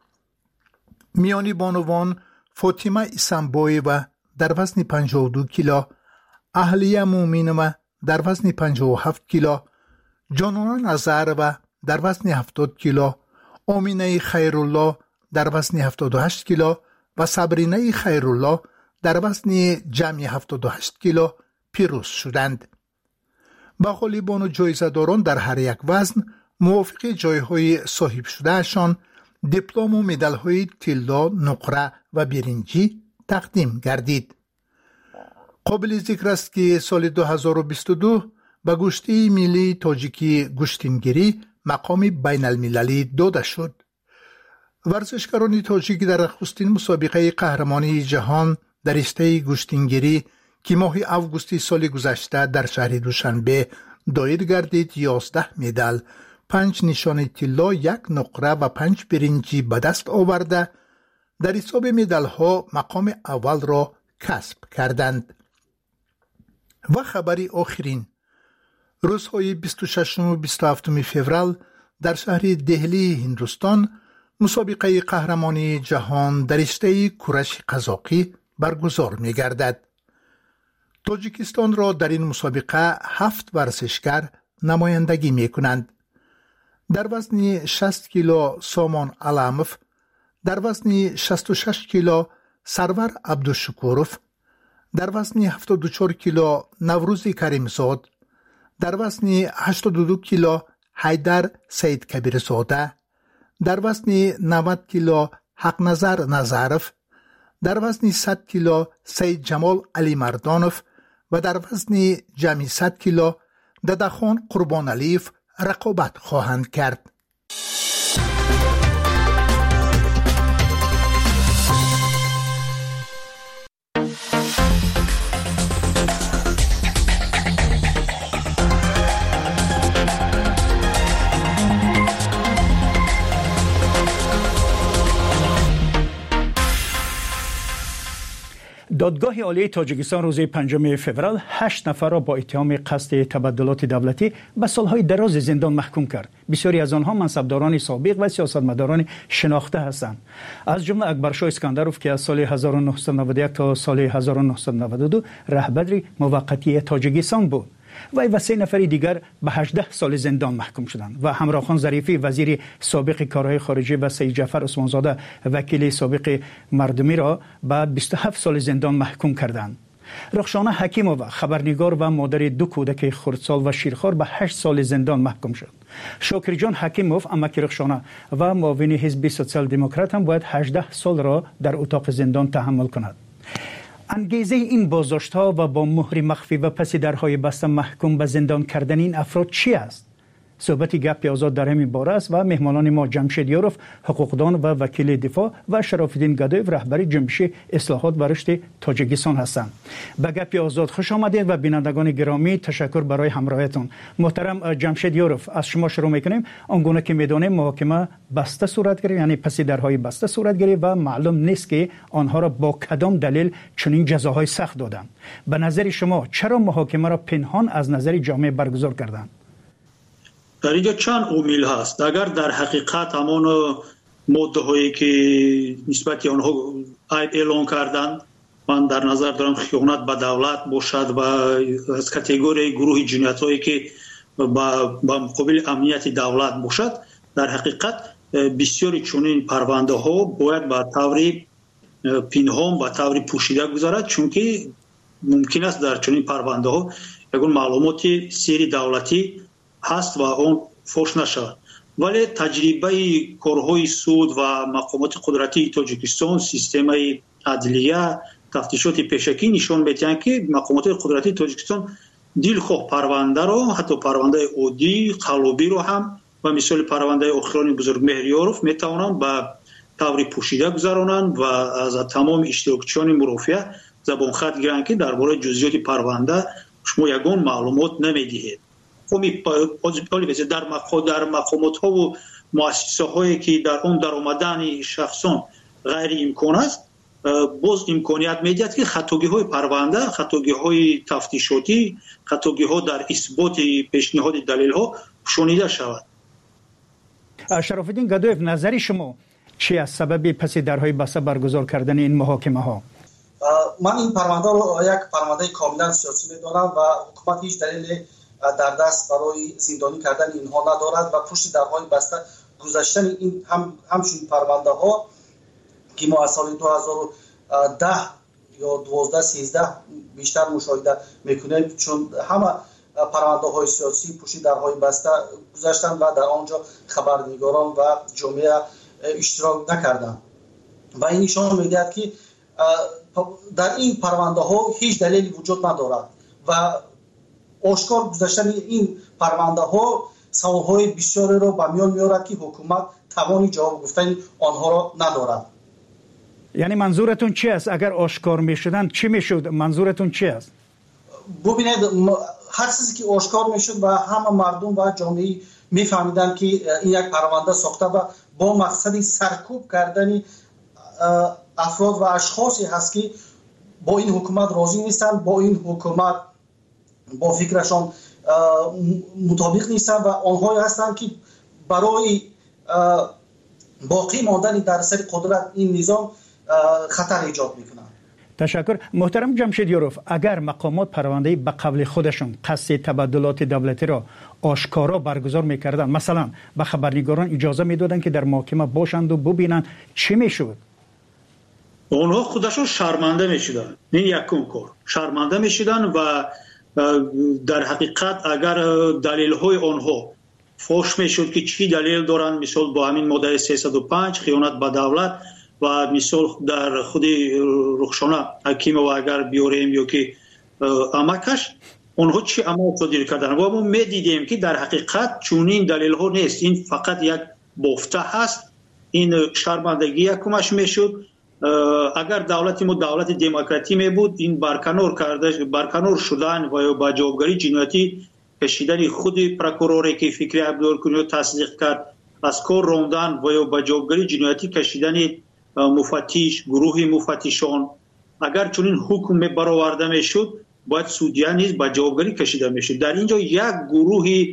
میانی بانوان فاطمه اسنبویوا در وزن پنجاه و دو کیلو، اهلیه مومینова در وزن پنجاه و هفت کیلو، جانان نظرova در وزن هفتاد کیلو، آمینه خیرالله در وزن هفتاد و هشت کیلو و صبرینه خیرالله در وزن جمع هفتاد و هشت کیلو پیروز شدند. با غالیبان و جایزه‌داران در هر یک وزن موافق جایهای صاحب شدهشان دیپلم و مدال‌های طلا، نقره و برنجی تقدیم گردید. قابل ذکر است که سال دو هزار و بیست و دو به گشتی ملی تاجیکی گشتینگیری مقام بین المللی داده شد. ورزشکاران تاجیک در نخستین مسابقه قهرمانی جهان در رشته گشتینگیری که ماه اوگوست سال گذشته در شهر دوشنبه دایر گردید یازده مدال، پنج نشان طلا، یک نقره و پنج برنجی به دست آورده در حساب مدال ها مقام اول را کسب کردند. و خبری آخرین، روزهای بیست و ششم و بیست و هفتم فوریه
در شهر دهلی هندوستان مسابقه قهرمانی جهان در رشته کورش قزاقی برگزار می گردد. تاجیکستان را در این مسابقه هفت ورزشگر نمایندگی می کنند. در وزن شصت کیلو سامان علاموف، در وزن شصت و شش کیلو سرور عبدالشکوروف، در وزن هفتاد و چهار کیلو نوروزی کریمزاد، در وزن هشتاد و دو کیلو حیدر سید کبیرزاده، در وزن نود کیلو حق نظر نظرف، در وزن صد کیلو سید جمال علی مردانوف و در وزن جمعی صد کیلو ددخان قربان علیف رقابت خواهند کرد.
دادگاه عالی تاجیکستان روز پنجم فوریه هشت نفر را با اتهام قصد تبدلات دولتی به سالهای دراز زندان محکوم کرد. بسیاری از آنها منصبداران سابق و سیاستمداران شناخته هستند. از جمله اکبرشاه اسکندروف که از سال هزار و نهصد و نود و یک تا سال هزار و نهصد و نود و دو رهبر موقتی تاجیکستان بود. وی و سه نفر دیگر به هجده سال زندان محکوم شدند و همراه خان ظریفی وزیر سابق کارهای خارجه و سید جعفر عثمانزاده وکیل سابق مردمی را به بیست و هفت سال زندان محکوم کردند. رخشانه حکیمووا خبرنگار و مادر دو کودک خردسال و شیرخوار به هشت سال زندان محکوم شد. شاکر جان حکیموف امک رخشانه و معاون حزب سوسیال دموکرات هم باید هجده سال را در اتاق زندان تحمل کند. انگیزه این بازداشت‌ها و با مهر مخفی و پس درهای بسته محکوم به زندان کردن این افراد چی است؟ صحبت گپ آزاد در همین باره است و مهمانان ما جمشید یاروف حقوقدان و وکیل دفاع و شرف الدین گدایف رهبر جنبش اصلاحات و رشد تاجیکستان هستند. به گپ آزاد خوش آمدید و بینندگان گرامی تشکر برای همراهیتون. محترم جمشید یاروف، از شما شروع میکنیم. آنگونه که میدانیم محاکمه بسته صورت گرفت، یعنی پس درهای بسته صورت گرفت و معلوم نیست که آنها را با کدام دلیل چنین جزاهای سخت دادند. به نظر شما چرا محاکمه را پنهان از نظر جامعه برگزار کردند؟
در اینجا چند عامل هست. اگر در حقیقت همان ماده هایی که نسبت آنها عیب اعلان کردند، من در نظر دارم خیانت به دولت باشد و از کاتگوری گروه جنایت هایی که با مقابل امنیت دولت باشد، در حقیقت بسیاری چنین پرونده ها باید به طور پنهان و طور پوشیده گذارد، چون که ممکن است در چنین پرونده ها یگان معلومات سری دولتی هست و اون فوش نشود. ولی تجربه کارهای سود و مقامات قدرتی تاجیکستان، سیستم عدلیه، تفتیشات پیشکی نشان میدهند که مقامات قدرتی تاجیکستان دلخواه پرونده را، حتی پرونده عادی قلابی را هم و مثال پرونده اخران بزرگ مهریاروف میتوانند به طور پوشیده گذرانند و از تمام اشتراکچیان مرافعه زبان خط گیرند که درباره جزئیات پرونده شما یگان معلومات نمیدهید. در در مقامات ها و مؤسسه هایی که در اون در آمدن شخصان غیر امکان است، باز امکانیت میدهد که خطاگی های پرونده، خطاگی های تفتیشاتی، خطاگی ها در اثبات پیشنهاد دلیل ها شنیده شود.
شرف الدین گدایف، نظر شما چی است سبب پس درهای بسته برگزار کردن این محاکمه ها؟
من این پرونده رو یک پرونده کاملا سیاسی میدانم و حکومت هیچ دلیل در دست برای زندانی کردن اینها ندارد و پشت درهای بسته گذاشتن این هم همچون پرونده ها که ما از سال دو هزار و ده یا دوازده سیزده بیشتر مشاهده میکنیم، چون همه پرونده های سیاسی پشت درهای بسته گذاشتن و در آنجا خبرنگاران و جامعه اشتراک نکردن و این نشان میدهد که در این پرونده ها هیچ دلیلی وجود ندارد و آشکار گذاشتن این پرونده ها سوالهای بسیاری را به میان میارد که حکومت توانی جواب گفتن آنها را ندارد.
یعنی منظورتون چی است؟ اگر آشکار میشدن چی میشد؟ منظورتون چی است؟
ببینید، هر چیزی که آشکار میشد و همه مردم و جامعه میفهمیدن که این یک پرونده ساخته و با مقصد سرکوب کردن افراد و اشخاصی هست که با این حکومت راضی نیستن، با این حکومت با فکرشان مطابق نیستن و آنهایی هستند که برای باقی ماندن در سر قدرت این نظام خطر ایجاد میکنه.
تشکر. محترم جمشید یوروف، اگر مقامات پرونده به قبل خودشون قصد تبادلات دولتی را آشکارا برگزار میکردن، مثلا به خبرنگاران اجازه میدادن که در محکمه باشند و ببینن، چی میشد؟
اونها خودشون شرمنده میشدن. این یکم کار شرمنده میشدن و در حقیقت اگر دلیل های آنها فوش میشد که چی دلیل دارن، مثال با همین ماده سیصد و پنج خیانت به دولت و مثال در خود رخشانه حکیم و اگر بیاریم یا که امکش اونها چی عمل صادر کردن و ما میدیدیم که در حقیقت چونین دلیل ها نیست، این فقط یک بافته هست. این شرمندگی یکمش میشد. اگر دولت ما دولت دموکراتی می بود، این برکنار کرده برکنار شدن و با جوابگری جنایتی کشیدن خود پروکوروری که فکری عبدالکنی تصدیق کرد، از کار راندن و با جوابگری جنایتی کشیدن مفتش، گروه مفتشان، اگر چنین حکم برآورده میشد باید سودیا نیز با جوابگری کشیده میشد. در اینجا یک گروه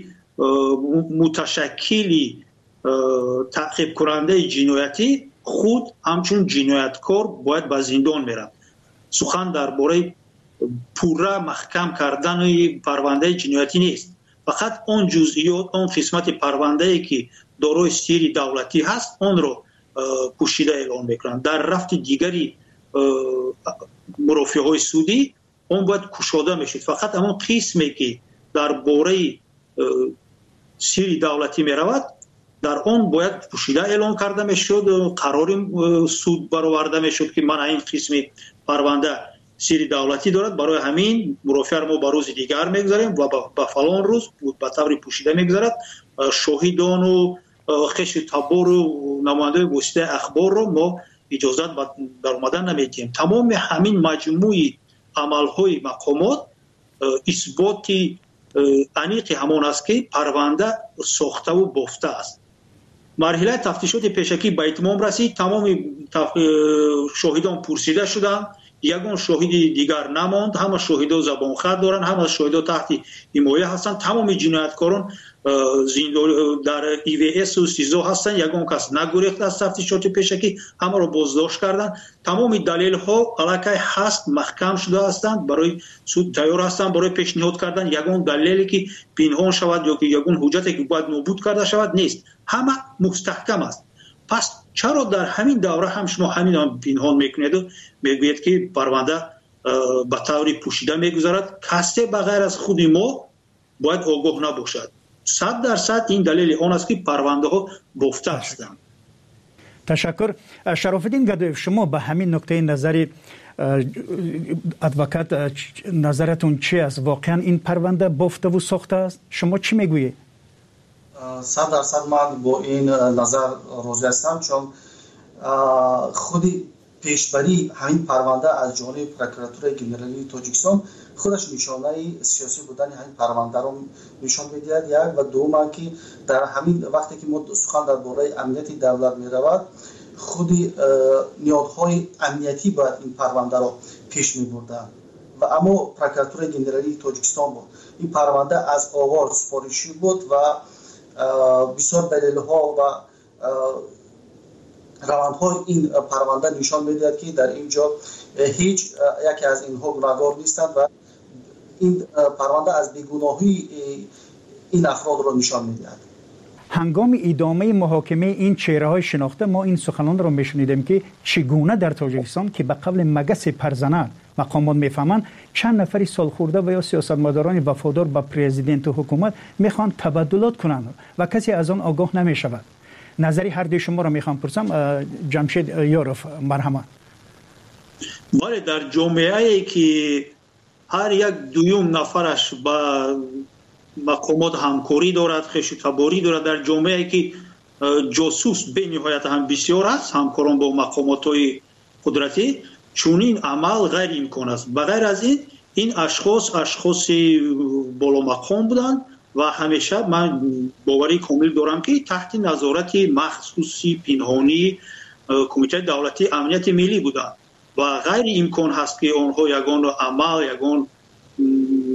متشکلی تعقیب کننده جنایتی خود همچون جنایتکار باید به زندان میره. سخن درباره پوره محکم کردن پرونده جنایتی نیست، فقط اون جزئیات، اون قسمت پرونده ای که دارای سری دولتی هست اون رو پوشیده اعلام میکنن. در رفت دیگری مرافعه های سودی اون باید کشاده میشد. فقط همون قسمی که درباره سری دولتی میرود در اون باید پوشیده اعلام کرده میشد، قرار سود برآورده میشد که من این قسم پرونده سری دولتی دارد، برای همین مرافعه ما به روز دیگر میگذاریم و به فلان روز به طور پوشیده میگذارد. شاهدان و خش تبار و نماینده واسطه اخبار رو ما اجازت در اومدن نمیدیم. تمام همین مجموعی عملهای مقامات اثباتی انیق همان است که پرونده ساخته و بافته است. مرحله تفتیشات پیشکی به اتمام رسید. تمام شاهدان پرسیده شدند، یگان شاهد دیگر نماند. همه شاهدان زبان خط دارند، همه شاهدان تحت حمایه هستند. تمام جنایتکاران در ای وی اس و سیزو هستند. یگان کس نگریخت از تفتیشات پیشکی، همه را بازداشت کردند. تمام دلیل ها علاقه هست، محکم شده هستند، برای سود تیار هستند برای پیشنهاد کردن. یگان دلیلی که پنهان شود یا که یگان حجتی که باید نابود کرده شود نیست، همه مستحکم است. پس چرا در همین دوره هم شما همین هم پنهان میکنید و میگوید که پرونده به طور پوشیده میگذارد؟ کسی بغیر از خود ما باید آگاه نباشد. صد درصد این دلیل آن است که پرونده ها بافته هستند.
تشکر. شرافالدین گدایف، شما به همین نکته نظر ادوکات نظرتون چی است؟ واقعا این پرونده بافته و ساخته است؟ شما چی میگویید؟
صد درصد من با این نظر راضی هستم، چون خودی پیشبری همین پرونده از جانب پروکراتور گنرالی تاجیکستان خودش نشانه سیاسی بودن همین پرونده رو نشان میدهد. یک و دوم که در همین وقتی که ما سخن درباره امنیت دولت میرود، خودی نیازهای امنیتی باید این پرونده رو پیش میبردن و اما پروکراتور گنرالی تاجیکستان بود. این پرونده از آغاز سفارشی بود و بسیار دلیل ها و روندهای این پرونده نشان میدهد که در اینجا هیچ یکی از اینها گناهکار نیستند و این پرونده از بیگناهی این افراد را نشان میدهد.
هنگام ادامه محاکمه این چهره های شناخته ما این سخنان را میشنیدیم که چگونه در تاجیکستان که به قبل مگس پرزنر مقامات میفهمند چند نفری سالخورده و یا سیاستمداران وفادار به پرزیدنت و حکومت میخوان تبادلات کنند و کسی از آن آگاه نمیشود. نظری هر دوی شما را میخوام پرسم. جمشید یوروف، مرحمت.
بله، در جامعه ای که هر یک دویم نفرش با مقامات همکاری دارد، خش تباری دارد، در جامعه ای که جاسوس به نهایت هم بسیار است، همکاران با مقامات های قدرتی، چونین عمل غیر امکان است. بغیر از این این اشخاص اشخاص بالا مقام بودند و همیشه من باوری کامل دارم که تحت نظارت مخصوصی پنهانی کمیته دولتی امنیت ملی بودند و غیر امکان هست که آنها یگان عمل یگان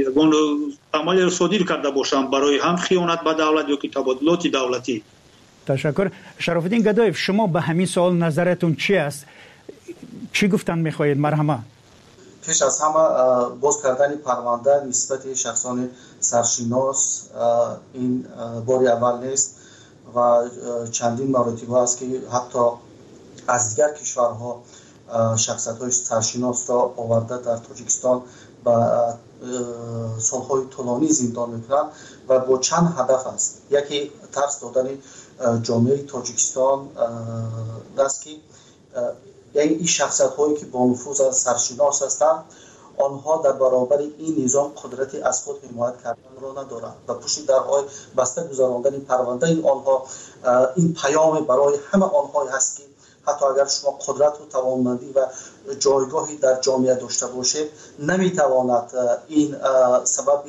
یگان عمل رو صادر کرده باشند برای هم خیانت به دولت یا که تبادلات دولتی.
تشکر. شرافالدین گدایف، شما به همین سوال نظرتون چی است؟ چی گفتن میخواهید؟ مرحمه.
پیش از همه باز کردن پرونده نسبت شخصان سرشناس این باری اول نیست و چندین مراتبه است که حتی از دیگر کشورها شخصیت‌های سرشناس را آورده در تاجیکستان و سالهای طولانی زندان میکنند و با چند هدف است. یکی ترس دادن جامعه تاجیکستان است که یعنی این شخصیت هایی که با نفوذ سرشناس هستند آنها در برابر این نظام قدرتی از خود حمایت کردن را ندارند و پشت درهای بسته گذراندن پرونده این آنها این پیام برای همه آنها هست که حتی اگر شما قدرت و توانمندی و جایگاهی در جامعه داشته باشید نمیتواند این سبب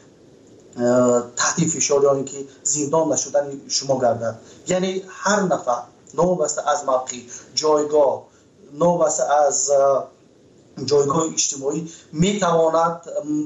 تحت فشار یا اینکه زندان نشدن شما گردد. یعنی هر نفر نوبسته از موقع جایگاه نوبسته از جایگاه اجتماعی میتواند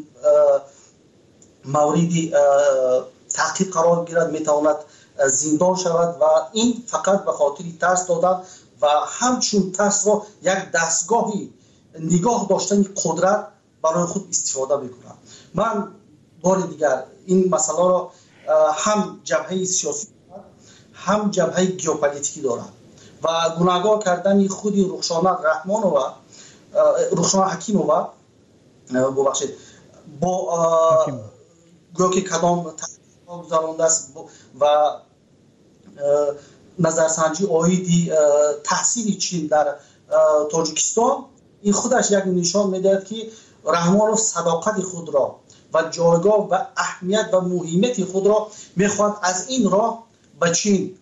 مورد تعقیب قرار گیرد، میتواند زندان شود و این فقط به خاطر ترس دادن و همچون ترس را یک دستگاهی نگاه داشتن قدرت برای خود استفاده میکنند. من بار دیگر این مسئله را هم جبهه سیاسی هم جبهه گیوپولیتیکی دارد و گناهگار کردن خود رخشانه رحمانووا رخشانه حکیمووا ببخشید با گویا که کدام تحقیق گذرانده است و نظرسنجی آیدی تحصیل چین در تاجیکستان این خودش یک نشان میدهد که رحمانوف صداقت خود را و جایگاه و اهمیت و مهمیت خود را میخواد از این راه به چین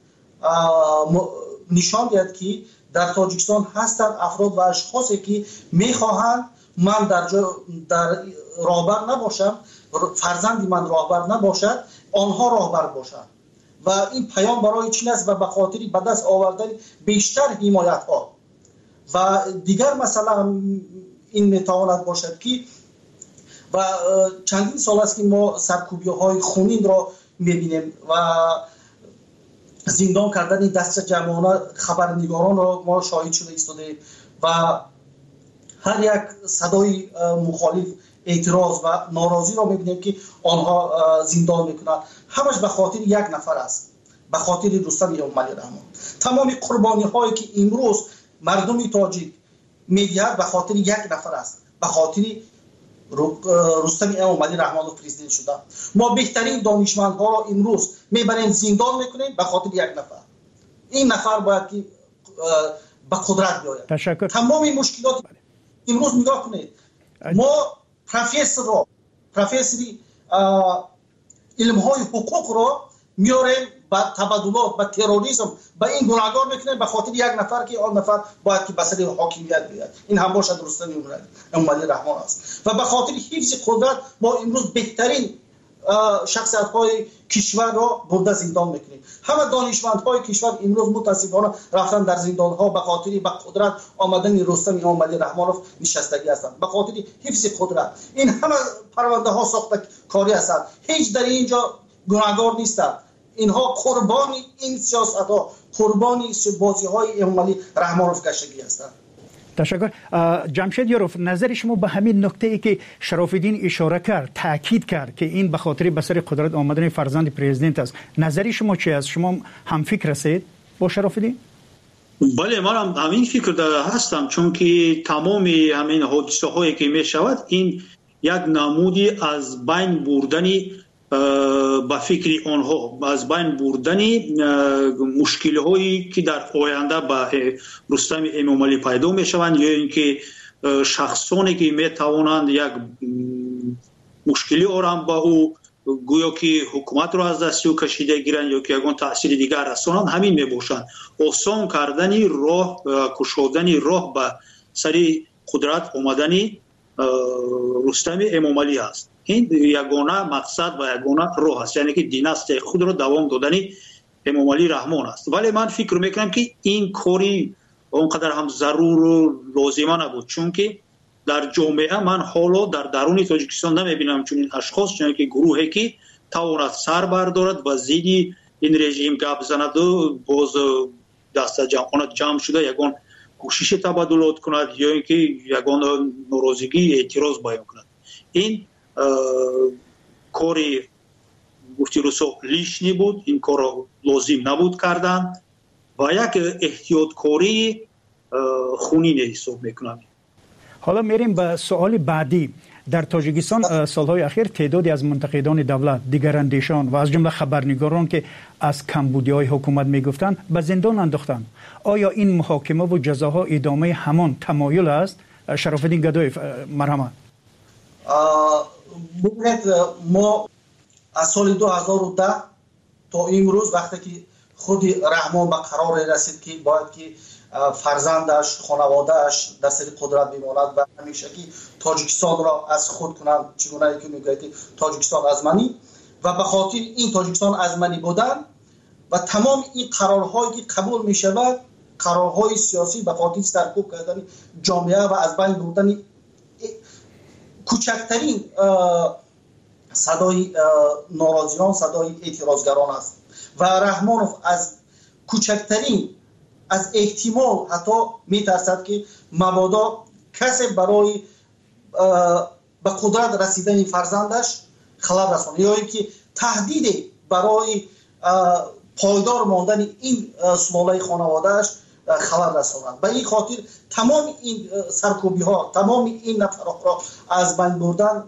نشان دهد که در تاجیکستان هستند افراد و اشخاصی که میخواهند من در در راهبر نباشم، فرزندی من راهبر نباشد، آنها راهبر باشند و این پیام برای چین است و به خاطر به دست آوردن بیشتر حمایت ها و دیگر مثلا این میتواند باشد که و چندین سال است که ما سرکوبی های خونین را میبینیم و زندان کردن دست جمعانه خبرنگاران را ما شاهد شده ایستاده و هر یک صدای مخالف اعتراض و ناراضی را میبینیم که آنها زندان میکنند. همش به خاطر یک نفر است، به خاطر رستم اموملی رحمان. تمام قربانی هایی که امروز مردم تاجیک میدهد به خاطر یک نفر است، به خاطر رستم اموملی رحمانوف پرزیدنت شده. ما بهترین دانشمندها را امروز میبریم زندان میکنیم به خاطر یک نفر. این نفر باید که به قدرت بیاید.
تشکر.
تمام مشکلات امروز نگاه کنید. ما پروفسور را پروفسوری علم های حقوق را میاریم با تبادلات با تروریسم با این گناهگار میکنیم به خاطر یک نفر که آن نفر باید که بسر حاکمیت بیاد. این هم باشد رستم اموملی رحمان است و به خاطر حفظ قدرت ما امروز بهترین شخصیت های کشور را برده زندان میکنیم. همه دانشمند های کشور امروز متاسفانه رفتن در زندان ها به خاطر به قدرت آمدن رستم اموملی رحمانوف نشستگی هستند، به خاطر حفظ قدرت. این همه پرونده ها ساخته کاری هستند، هیچ در اینجا گناهگار نیستند. اینها قربانی این سیاست ها، قربانی بازی های اموملی رحمانوف گشتگی هستند.
تشکر. جمشید یاروف، نظر شما به همین نکته ای که شرافالدین اشاره کرد، تاکید کرد که این به خاطر به سر قدرت آمدن فرزند پرزیدنت است، نظر شما چی است؟ شما هم فکر هستید با شرافالدین؟
بله، من هم همین فکر هستم، چون که تمام همین حادثه هایی که می شود این یک نمودی از بین بردنی با فکر آنها، از بین بردنی مشکل هایی که در آینده با رستم اموملی پیدا می شوند یا اینکه شخصانی که می توانند یک مشکلی آرام با او گویا که حکومت را از دست او کشیده گیرند یا که یگان تأثیر دیگر رسانند، همین می باشند. آسان کردنی راه، کشودنی راه به سری قدرت آمدنی رستم اموملی است. این یگانه مقصد و یگانه راه است، یعنی که دیناستی خود را دوام دادنی اموملی رحمان است. ولی من فکر میکنم که این کاری اونقدر هم ضرور و لازمه نبود، چون که در جامعه من حالا در درون تاجیکستان نمیبینم چون این اشخاص چون که گروهی که تواند سر بردارد و زیدی این رژیم گپ زند و باز دست جمع جمع شده یگان کوشش تبادلات کند یا اینکه یگان ناراضگی اعتراض بیان کند. این کاری گفتی روسو لیشنی بود، این کار لازم نبود کردن و یک احتیاط کاری خونین حساب میکنم.
حالا میریم به سوال بعدی. در تاجیکستان سالهای اخیر تعدادی از منتقدان دولت، دیگراندیشان و از جمله خبرنگاران که از کمبودی‌های حکومت میگفتند به زندان انداختند. آیا این محاکمه و جزاها ادامه همان تمایل است؟ شرافالدین گدایی مرحمت.
ببینید ما از سال دو هزار و ده تا امروز وقتی که خود رحمان به قرار رسید که باید که فرزندش، خانوادهش در سر قدرت بماند و همیشه که تاجیکستان را از خود کنند، چگونه که میگوید تاجیکستان ازمنی و به خاطر این تاجیکستان ازمنی بودن و تمام این قرارهایی که قبول می شود، قرارهای سیاسی به خاطر سرکوب کردن جامعه و از بین بردن کوچکترین صدای ناراضیان، صدای اعتراضگران است و رحمانوف از کوچکترین از احتمال حتی میترسد که مبادا کسی برای به قدرت رسیدن فرزندش خلل رساند یا اینکه تهدید برای پایدار ماندن این سلاله خانوادهش خلل رساند. به این خاطر تمام این سرکوبی ها، تمام این نفرات را از بین بردن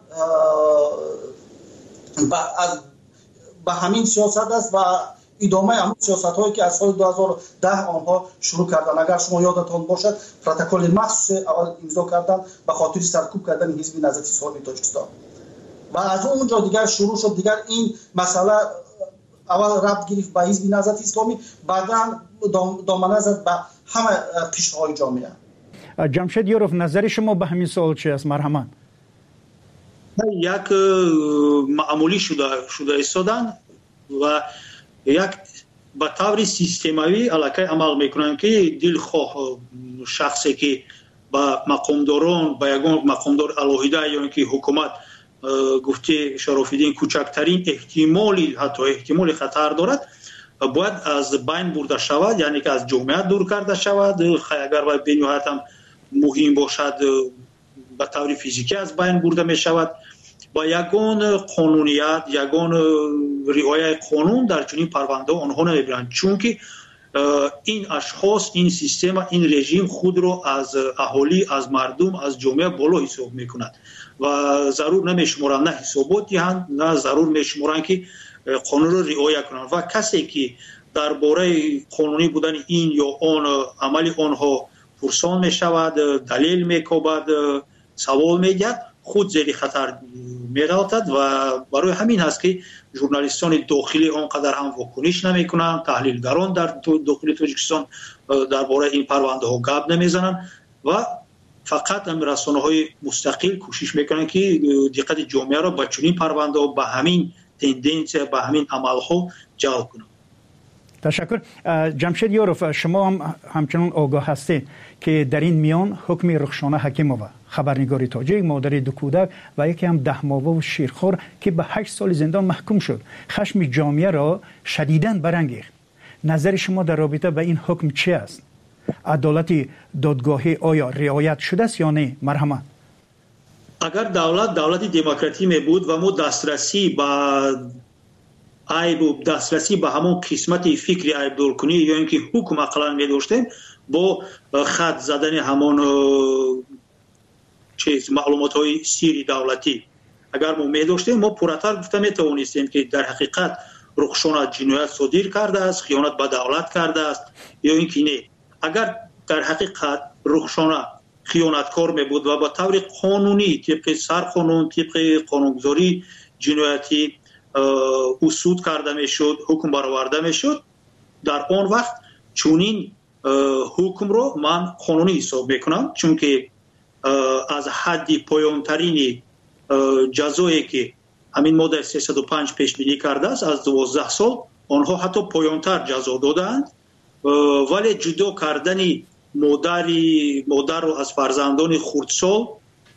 از به همین سیاست است و ادامه همون سیاست هایی که از سال دو هزار و ده آنها شروع کردن. اگر شما یادتان باشد پروتکل مخصوص اول امضا کردن به خاطر سرکوب کردن حزب نهضت اسلامی تاجیکستان و از اونجا دیگر شروع شد. دیگر این مسئله اول ربط گرفت به حزب نهضت اسلامی، بعدا دامنه زد به همه قشرهای جامعه.
جمشید یوروف، نظر شما به همین سوال چی است؟ مرحمت.
یک معمولی شده شده ایستادن و یک به طور سیستماوی علاقه عمل میکنن که دلخواه شخصی که با مقامداران با یگان مقامدار علاهیده یا اینکه حکومت گفته شرافالدین کوچکترین احتمالی حتی احتمال خطر دارد باید از بین برده شود، یعنی که از جامعه دور کرده شود. اگر باید بنیهایت هم مهم باشد به طور فیزیکی از بین برده می شود. با یگان قانونیت، یگان رعایت قانون در چنین پرونده آنها نمیبرند، چون که این اشخاص، این سیستم، این رژیم خود را از اهالی، از مردم، از جامعه بالا حساب میکند و ضرور نمیشمارند نه حسابات دهند، نه ضرور میشمارند که قانون را رعایت کنند و کسی که درباره قانونی بودن این یا آن عمل آنها پرسان میشود، دلیل میکوبد، سوال میگرد، خود زیر خطر می‌افتد و برای همین هست که ژورنالیستان داخلی آنقدر هم واکنش نمی‌کنند، تحلیلگران در داخل تاجیکستان درباره این پرونده ها گپ نمی‌زنند و فقط هم رسانه‌های مستقل کوشش می‌کنند که دقت جامعه را به چنین پرونده ها، به همین تندنس، به همین عمل‌ها جلب کنند.
تشکر. جمشید یوروف، شما هم همچنان آگاه هستید که در این میان حکم رخشانه حکیمووا، خبرنگار تاجیک، مادر دو کودک و یکی هم ده ماهه و شیرخوار که به هشت سال زندان محکوم شد، خشم جامعه را شدیداً برانگیخت. نظر شما در رابطه با این حکم چی است؟ عدالت دادگاهی آیا رعایت شده است یا نه؟ مرحمت.
اگر دولت دولت دموکراتی می بود و ما دسترسی به عیب و دسترسی به همون قسمت فکری عیب دور کنی یا اینکه حکم اقلا می داشتیم با خط زدن همون چیز معلومات های سیری دولتی اگر ما می داشتیم ما پورتر گفته می توانستیم که در حقیقت رخشان جنایت صادر کرده است، خیانت به دولت کرده است یا اینکه نه. اگر در حقیقت رخشان خیانتکار می بود و با طور قانونی طبق سرقانون، طبق قانونگذاری جنایتی اصول کرده می شد، حکم برآورده می شد، در آن وقت چونین حکم رو من قانونی حساب میکنم، چون که از حد پایانترین جزایی که همین ماده سیصد و پنج پیش بینی کرده است از دوازده سال آنها حتی پایانتر جزا دادند، ولی جدا کردن مادری مادر رو از فرزندان خردسال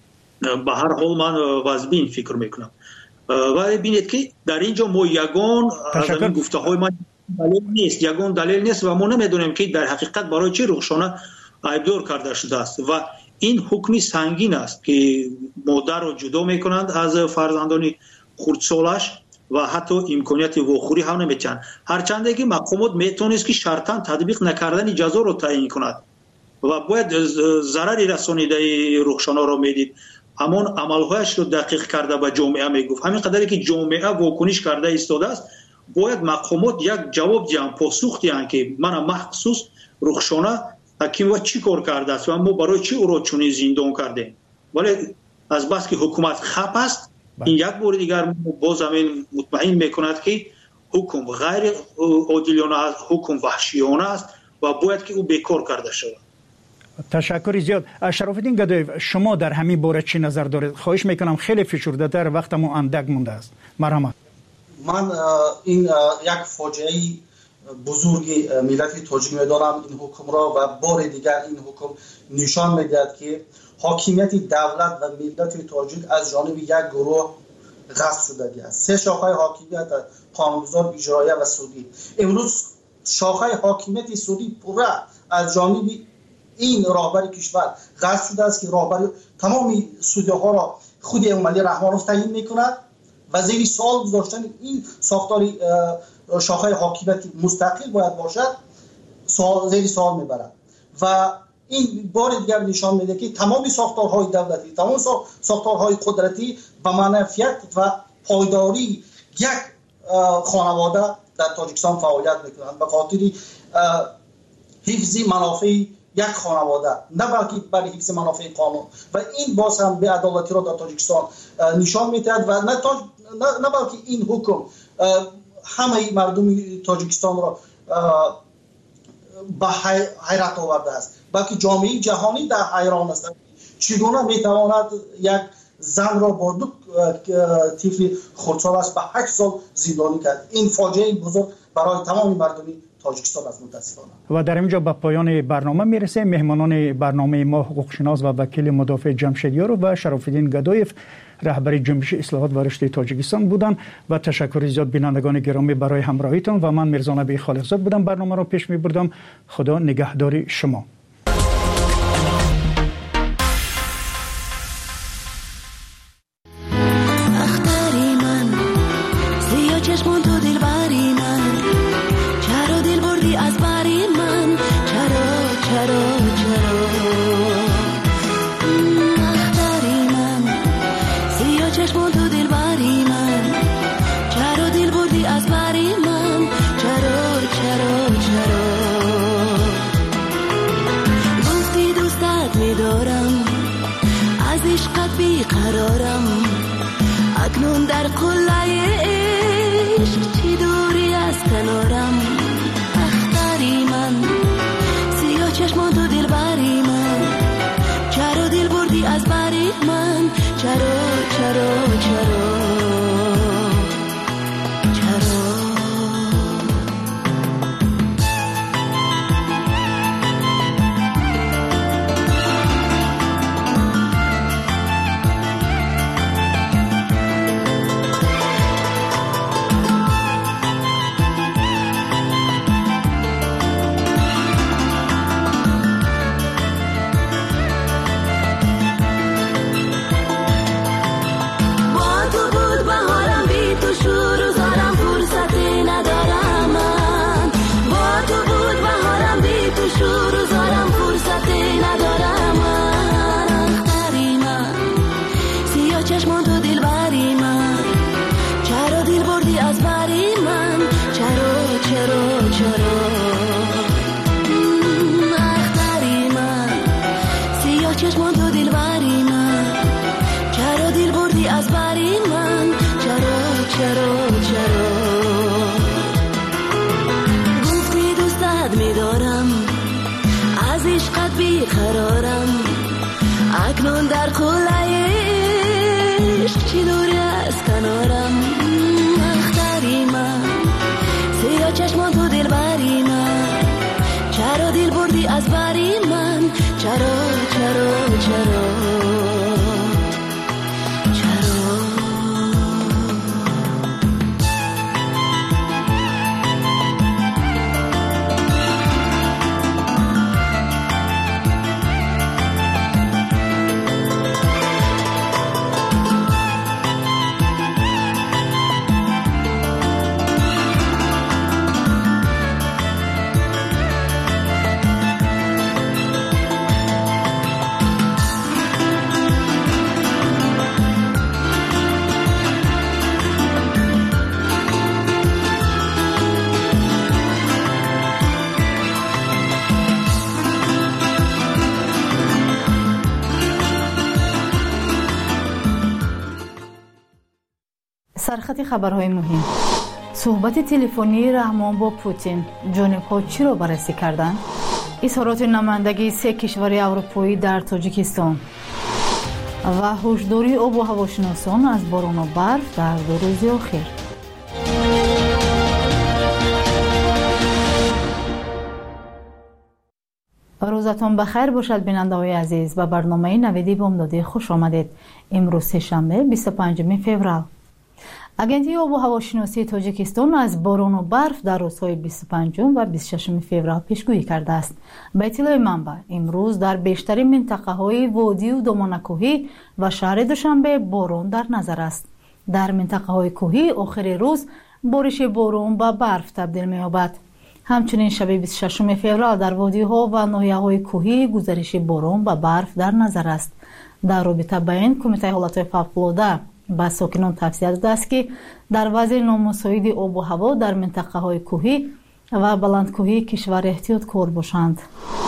به هر حال من واجبین فکر میکنم. ولی ببینید که در اینجا ما یگان از این گفته های من دلیل نیست، یگان دلیل نیست و ما نمیدونیم که در حقیقت برای چه رخشانه عیبدار کرده شده است و این حکمی سنگین است که مادر رو جدا میکنند از فرزندان خردسالش و حتی امکانیت واخوری هم نمیتونند، هرچند که مقامات میتونست که شرطاً تطبیق نکردن جزا رو تعیین کند و باید ضرری رسانیده رخشانه رو میدید، همون عملهایش رو دقیق کرده به جامعه میگفت. همین قدری که جامعه واکنش کرده ایستاده است باید مقامات یک جواب دیان، پاسخ دیان که من مخصوص رخشانه حکیم و چی کار کرده است و ما برای چی او را چنین زندان کردیم. ولی از بس که حکومت خپ است این یک بار دیگر باز همین مطمئن میکند که حکم غیر عادلانه است، حکم وحشیانه است و باید که او بیکار کرده شود.
تشکر زیاد. شرافالدین گدایف، شما در همین باره چی نظر دارید؟ خواهش میکنم خیلی فشرده تر، وقتمون اندک مونده است. مرحمت.
من این یک فاجعه بزرگی ملت تاجیک میدارم این حکم را و بار دیگر این حکم نشان میدهد که حاکمیت دولت و ملت تاجیک از جانب یک گروه غصب شده است. سه شاخه حاکمیت قانونگذار، اجرایی و سودی. امروز شاخه حاکمیت سودی پورا از جانب این راهبر کشور غصب شده است که راهبر تمام سودی ها را خود امالی رحمانوف تعیین میکند و زیر سوال گذاشتن این ساختار شاخه حاکمیت مستقل باید باشد سوال زیر سوال میبرد و این بار دیگر نشان میده که تمام ساختارهای دولتی، تمام ساختارهای قدرتی به منفعت و پایداری یک خانواده در تاجیکستان فعالیت میکنند به خاطر حفظ منافع یک خانواده، نه بلکه برای حفظ منافع قانون و این باز هم به عدالتی را در تاجیکستان نشان میدهد و نه, تاج... نه... نه بلکه این حکم همه مردم تاجیکستان را به حیرت آورده است، بلکه جامعه جهانی در حیران است چگونه میتواند یک زن را با دو طفل خردسالش به هشت سال زندانی کرد. این فاجعه بزرگ برای تمام مردم تاجیکستان است متاسفانه.
و در اینجا به پایان برنامه میرسه. مهمانان برنامه ما حقوقشناس و وکیل مدافع جمشیدیار و شرافالدین گدایف رهبر جنبش اصلاحات و رشد تاجیکستان بودند و تشکر زیاد بینندگان گرامی برای همراهیتان و من میرزا نبی خالقزاد بودم برنامه را پیش میبردم. خدا نگهدار شما.
اکنون در قلعه عشق چی دوری از کنارم، اختری من سیاه چشمان تو دل بری من، چرا دل بردی از بری من، چرا چرا چرا اکنون در قلعه عشق چی دوری از کنارم، اختری من سیاه چشمان تو دل بری من، چرا دل بردی از بری من، چرا چرا چرا
سرخط خبرهای مهم. صحبت تلفنی رحمان با پوتین، جانب‌ها چی را بررسی کردند؟ اظهارات نمایندگی سه کشور اروپایی در تاجیکستان و هشداری آب و هواشناسان از باران و برف در دو روز اخیر. روزتان بخیر باشد بیننده های عزیز. به برنامه نویدی بامدادی خوش آمدید. امروز سه‌شنبه بیست و پنجم فوریه. اگنتی آب و هواشناسی تاجیکستان از باران و برف در روزهای بیست و پنجم و بیست و ششم فوریه پیشگویی کرده است. به اطلاع منبع امروز در بیشتر منطقه های وادی و دامان کوهی و شهر دوشنبه باران در نظر است. در منطقه های کوهی آخر روز بارش باران به برف تبدیل می یابد. همچنین شب بیست و ششم فوریه در وادی ها و ناحیه های کوهی گزارش باران به برف در نظر است. در رابطه با این کمیته حالات فوق‌العاده با ساکنان توصیه داده است که در وضع نامساعد آب و هوا در منطقه های کوهی و بلندکوهی کشور احتیاط کار باشند.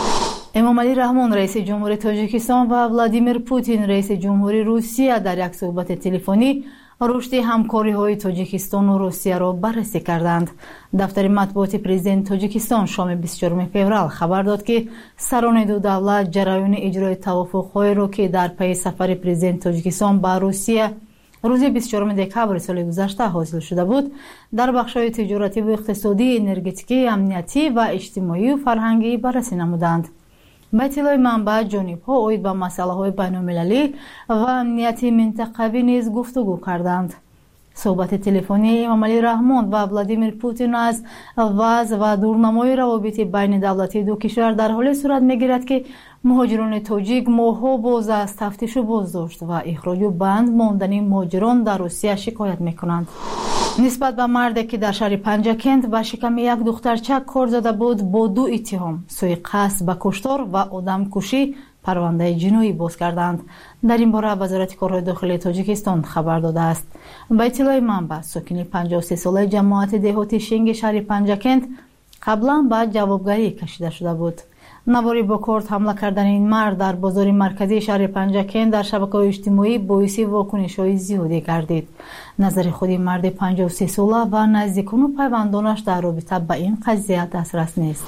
امامعلی رحمان رئیس جمهوری تاجیکستان و ولادیمیر پوتین رئیس جمهوری روسیه در یک صحبت تلفنی رشد همکاری های تاجیکستان و روسیه را بررسی کردند. دفتر مطبوعات پرزیدنت تاجیکستان شام بیست و چهارم فوریه خبر داد که سران دو دولت جریان اجرای توافق‌های را که در پی سفر پرزیدنت تاجیکستان به روسیه روز بیست و چهارم دکمبر سال گذشته حاصل شده بود، در بخش‌های تجارتی و اقتصادی، انرژتیکی، امنیتی و اجتماعی و فرهنگی بررسی نمودند. به اطلاع منبع جانب‌ها اوید به مسائل بین‌المللی و امنیتی منطقوی نیز گفتگو کردند. صحبت تلفنی امامعلی رحمان و ولادیمیر پوتین از وضع و دورنمای روابط بین دولتی دو کشور در حال صورت می‌گیرد که مهاجران تاجیک ماه‌ها باز از تفتیش و بازداشت و اخراج و بند ماندن مهاجران در روسیه شکایت می‌کنند. نسبت به مردی که در شهر پنجکند به شکم یک دخترچه کار زده بود با دو اتهام سوی قصد به کشتار و آدم کشی پرونده جنایی باز کردند. در این باره وزارت کارهای داخلی تاجیکستان خبر داده است. به اطلاع منبع ساکن پنجاه و سه ساله جماعت دهاتی شنگ شهر پنجکند قبلا به جوابگری کشیده شده بود. نواری با کارت حمله کردن این مرد در بازار مرکزی شهر پنجکند در شبکه‌های اجتماعی باعث واکنش‌های زیادی گردید. نظر خود مرد پنجاه و سه ساله و نزدیکان و پیوندانش در رابطه با این قضیه دسترس نیست.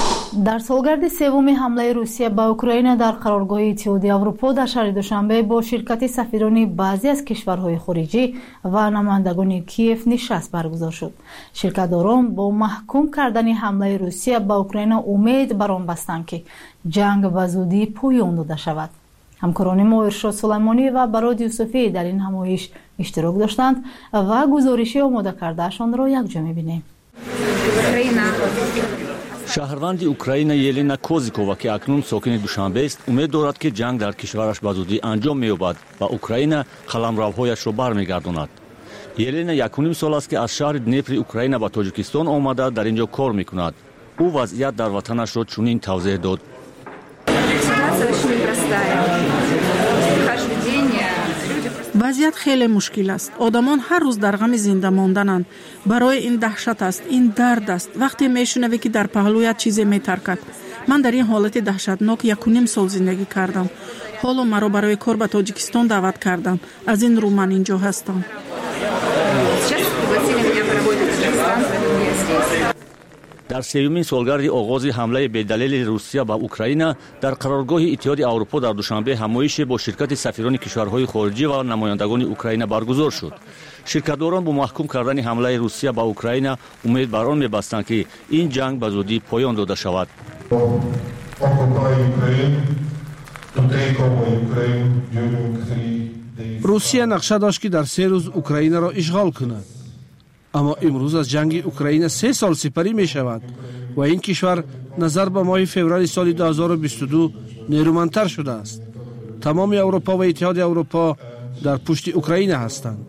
در سالگرد سوم حمله روسیه به اوکراین در قرارگاه اتحادیه اروپا در شهر دوشنبه با شرکت سفیران بعضی از کشورهای خارجی و نمایندگان کیف نشست برگزار شد. شرکت‌داران با محکوم کردن حمله روسیه به اوکراین امید بر آن بستند که جنگ به زودی پایان داده شود. همکاران ما ارشاد سلیمانی و براد یوسفی در این همایش اشتراک داشتند و گزارشی آماده کردهشان را یکجا می‌بینیم.
شهروند اوکراین یلینا کوزیکووا که اکنون ساکن دوشنبه است امید دارد که جنگ در کشورش به زودی انجام می‌یابد و اوکراین قلمروهایش را برمیگرداند. یلینا یک و نیم سال است که از شهر دنیپر اوکراین به تاجیکستان آمده در اینجا کار می‌کند. او وضعیت در وطنش را چنین توضیح داد.
وضعیت خیلی مشکل است. آدمان هر روز در غم زنده ماندنند. برای این دهشت است، این درد است. وقتی میشنوی که در پهلویت چیزی میترکد. من در این حالت دهشتناک یک و نیم سال زندگی کردم. حالا مرا برای کار به تاجیکستان دعوت کردند. از این رو من اینجا هستم.
در سومین سالگرد آغاز حمله بی‌دلیل روسیه به اوکراین در قرارگاه اتحادیه اروپا در دوشنبه همایش با شرکت سفیران کشورهای خارجی و نمایندگان اوکراین برگزار شد. شرکت‌داران با محکوم کردن حمله روسیه به اوکراین امید بر آن می‌بستند که این جنگ به زودی پایان داده شود.
روسیه نقشه داشت که در سه روز اوکراین را اشغال کند. اما امروز از جنگ اوکراین سه سال سپری می شود و این کشور نظر به ماه فوریه سال دو هزار و بیست و دو نیرومندتر شده است. تمام اروپا و اتحاد اروپا در پشت اوکراین هستند.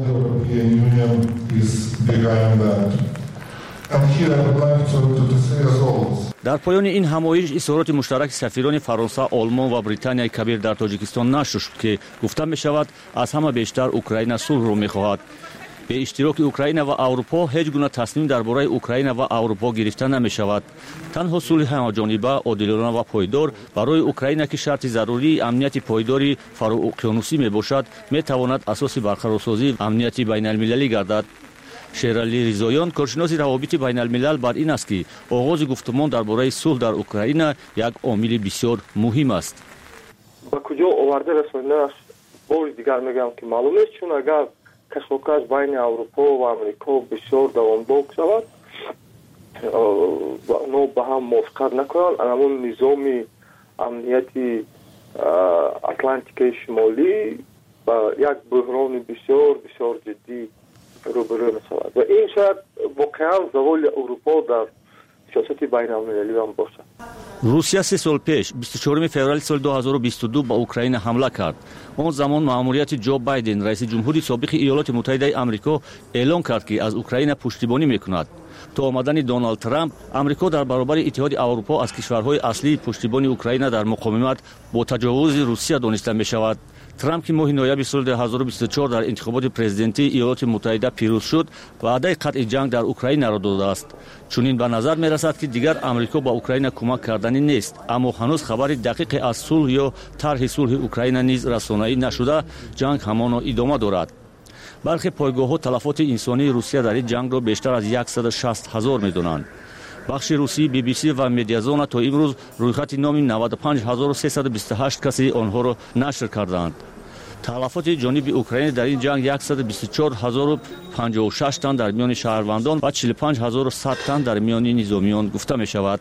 در پایان این همایش اظهارات مشترک سفیران فرانسه، آلمان و بریتانیای کبیر در تاجیکستان نشر شد که گفته می شود از همه بیشتر اوکراین صلح را می خواهد. به اشتراک اوکراین و اروپا هیچ گونه تصمیم درباره اوکراین و اروپا گرفته نمی‌شود. تنها صلح همجانبه عادلانه و پایدار برای اوکراین که شرط ضروری امنیت پایداری فرااقیانوسی میباشد میتواند اساس برقرارسازی امنیت بین المللی گردد. شیرعلی رضاییان کارشناس روابط بین الملل بر این است که آغاز گفتمان درباره صلح در اوکراین یک عامل بسیار مهم است.
با کجا آورده رسانده است بار دیگر میگم که معلوم است، چون اگر کشمکش بین اروپا و امریکا بسیار دوامدار شود و اونا به هم موافقت نکنند، همون نظام امنیتی اتلانتیک شمالی با یک بحران بسیار بسیار جدی روبرو میشود و این شاید واقعا زوال اروپا در سیاست بین المللی هم باشد.
روسیه سه سال پیش بیست و چهارم فوریه سال دو هزار و بیست و دو به اوکراین حمله کرد. آن زمان مأموریت جو بایدن رئیس جمهوری سابق ایالات متحده آمریکا اعلام کرد که از اوکراین پشتیبانی میکند. تا آمدن دونالد ترامپ، آمریکا در برابر اتحاد اروپا از کشورهای اصلی پشتیبانی اوکراین در مقاومت با تجاوز روسیه دانسته میشود. ترامپ که ماه نوامبر سال دو هزار و بیست و چهار در انتخابات پرزیدنتی ایالات متحده پیروز شد، وعده قطع جنگ در اوکراین را داده است. چنین به نظر می رسد که دیگر آمریکا با اوکراین کمک کردنی نیست، اما هنوز خبر دقیق از صلح یا طرح صلح اوکراین نیز رسانه‌ای نشده، جنگ همان ادامه دارد. برخی پایگاه‌ها تلفات انسانی روسیه در این جنگ را بیشتر از صد و شصت هزار می‌دانند. بخش روسی بی بی سی و مدیازون تا امروز رویخط نام نود و پنج هزار و سیصد و بیست و هشت کسی آنها را نشر کردند. تلفات جانب اوکراین در این جنگ صد و بیست و چهار هزار و پنجاه و شش تن در میان شهروندان و چهل و پنج هزار و صد تن در میان نظامیان گفته می شود.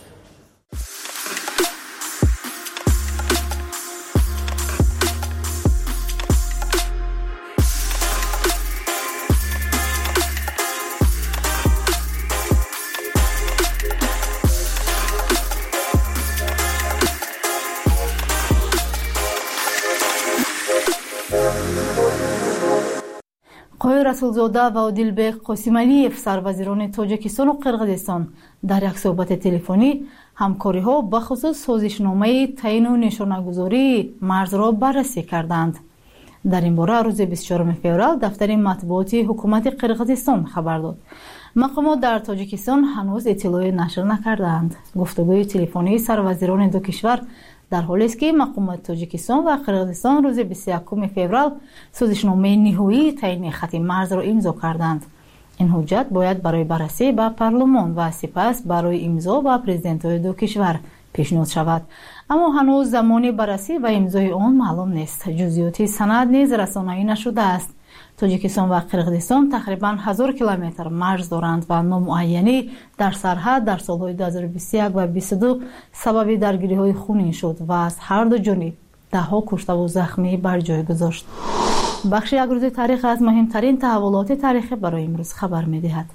قوی رسولزاده و عادلبек قاسمعلیев سروزیران تاجیکستان و قرغیزستان در یک صحبت تلفنی همکاری ها به خصوص سازشنامه تعیین و نشانه‌گذاری مرز را بررسی کردند. در این باره روز بیست و چهارم فوریه دفتر مطبوعاتی حکومت قرغیزستان خبر داد. مقامات در تاجیکستان هنوز اطلاعی نشر نکردند. گفتگوی تلفنی سروزیران دو کشور در حالی است که مقامات تاجیکستان و قرغیزستان روز بیست و یکم فوریه سازشنامه نهایی تعیین خط مرز را امضا کردند. این حجت باید برای بررسی به پارلمان و سپس برای امضا به پرزیدنت‌های دو کشور پیشنهاد شود، اما هنوز زمان بررسی و امضای آن معلوم نیست. جزئیات سند نیز رسانه‌ای نشده است. تاجیکستان و قرغیزستان تقریباً هزار کیلومتر مرز دارند و نامعینی در سرحد در سالهای دو هزار و بیست و یک و بیست و دو سبب درگیری‌های خونین شد و از هر دو جانب ده‌ها کشته و زخمی بر جای گذاشت. بخش یک روز تاریخ از مهمترین تحولات تاریخی برای امروز خبر می‌دهد.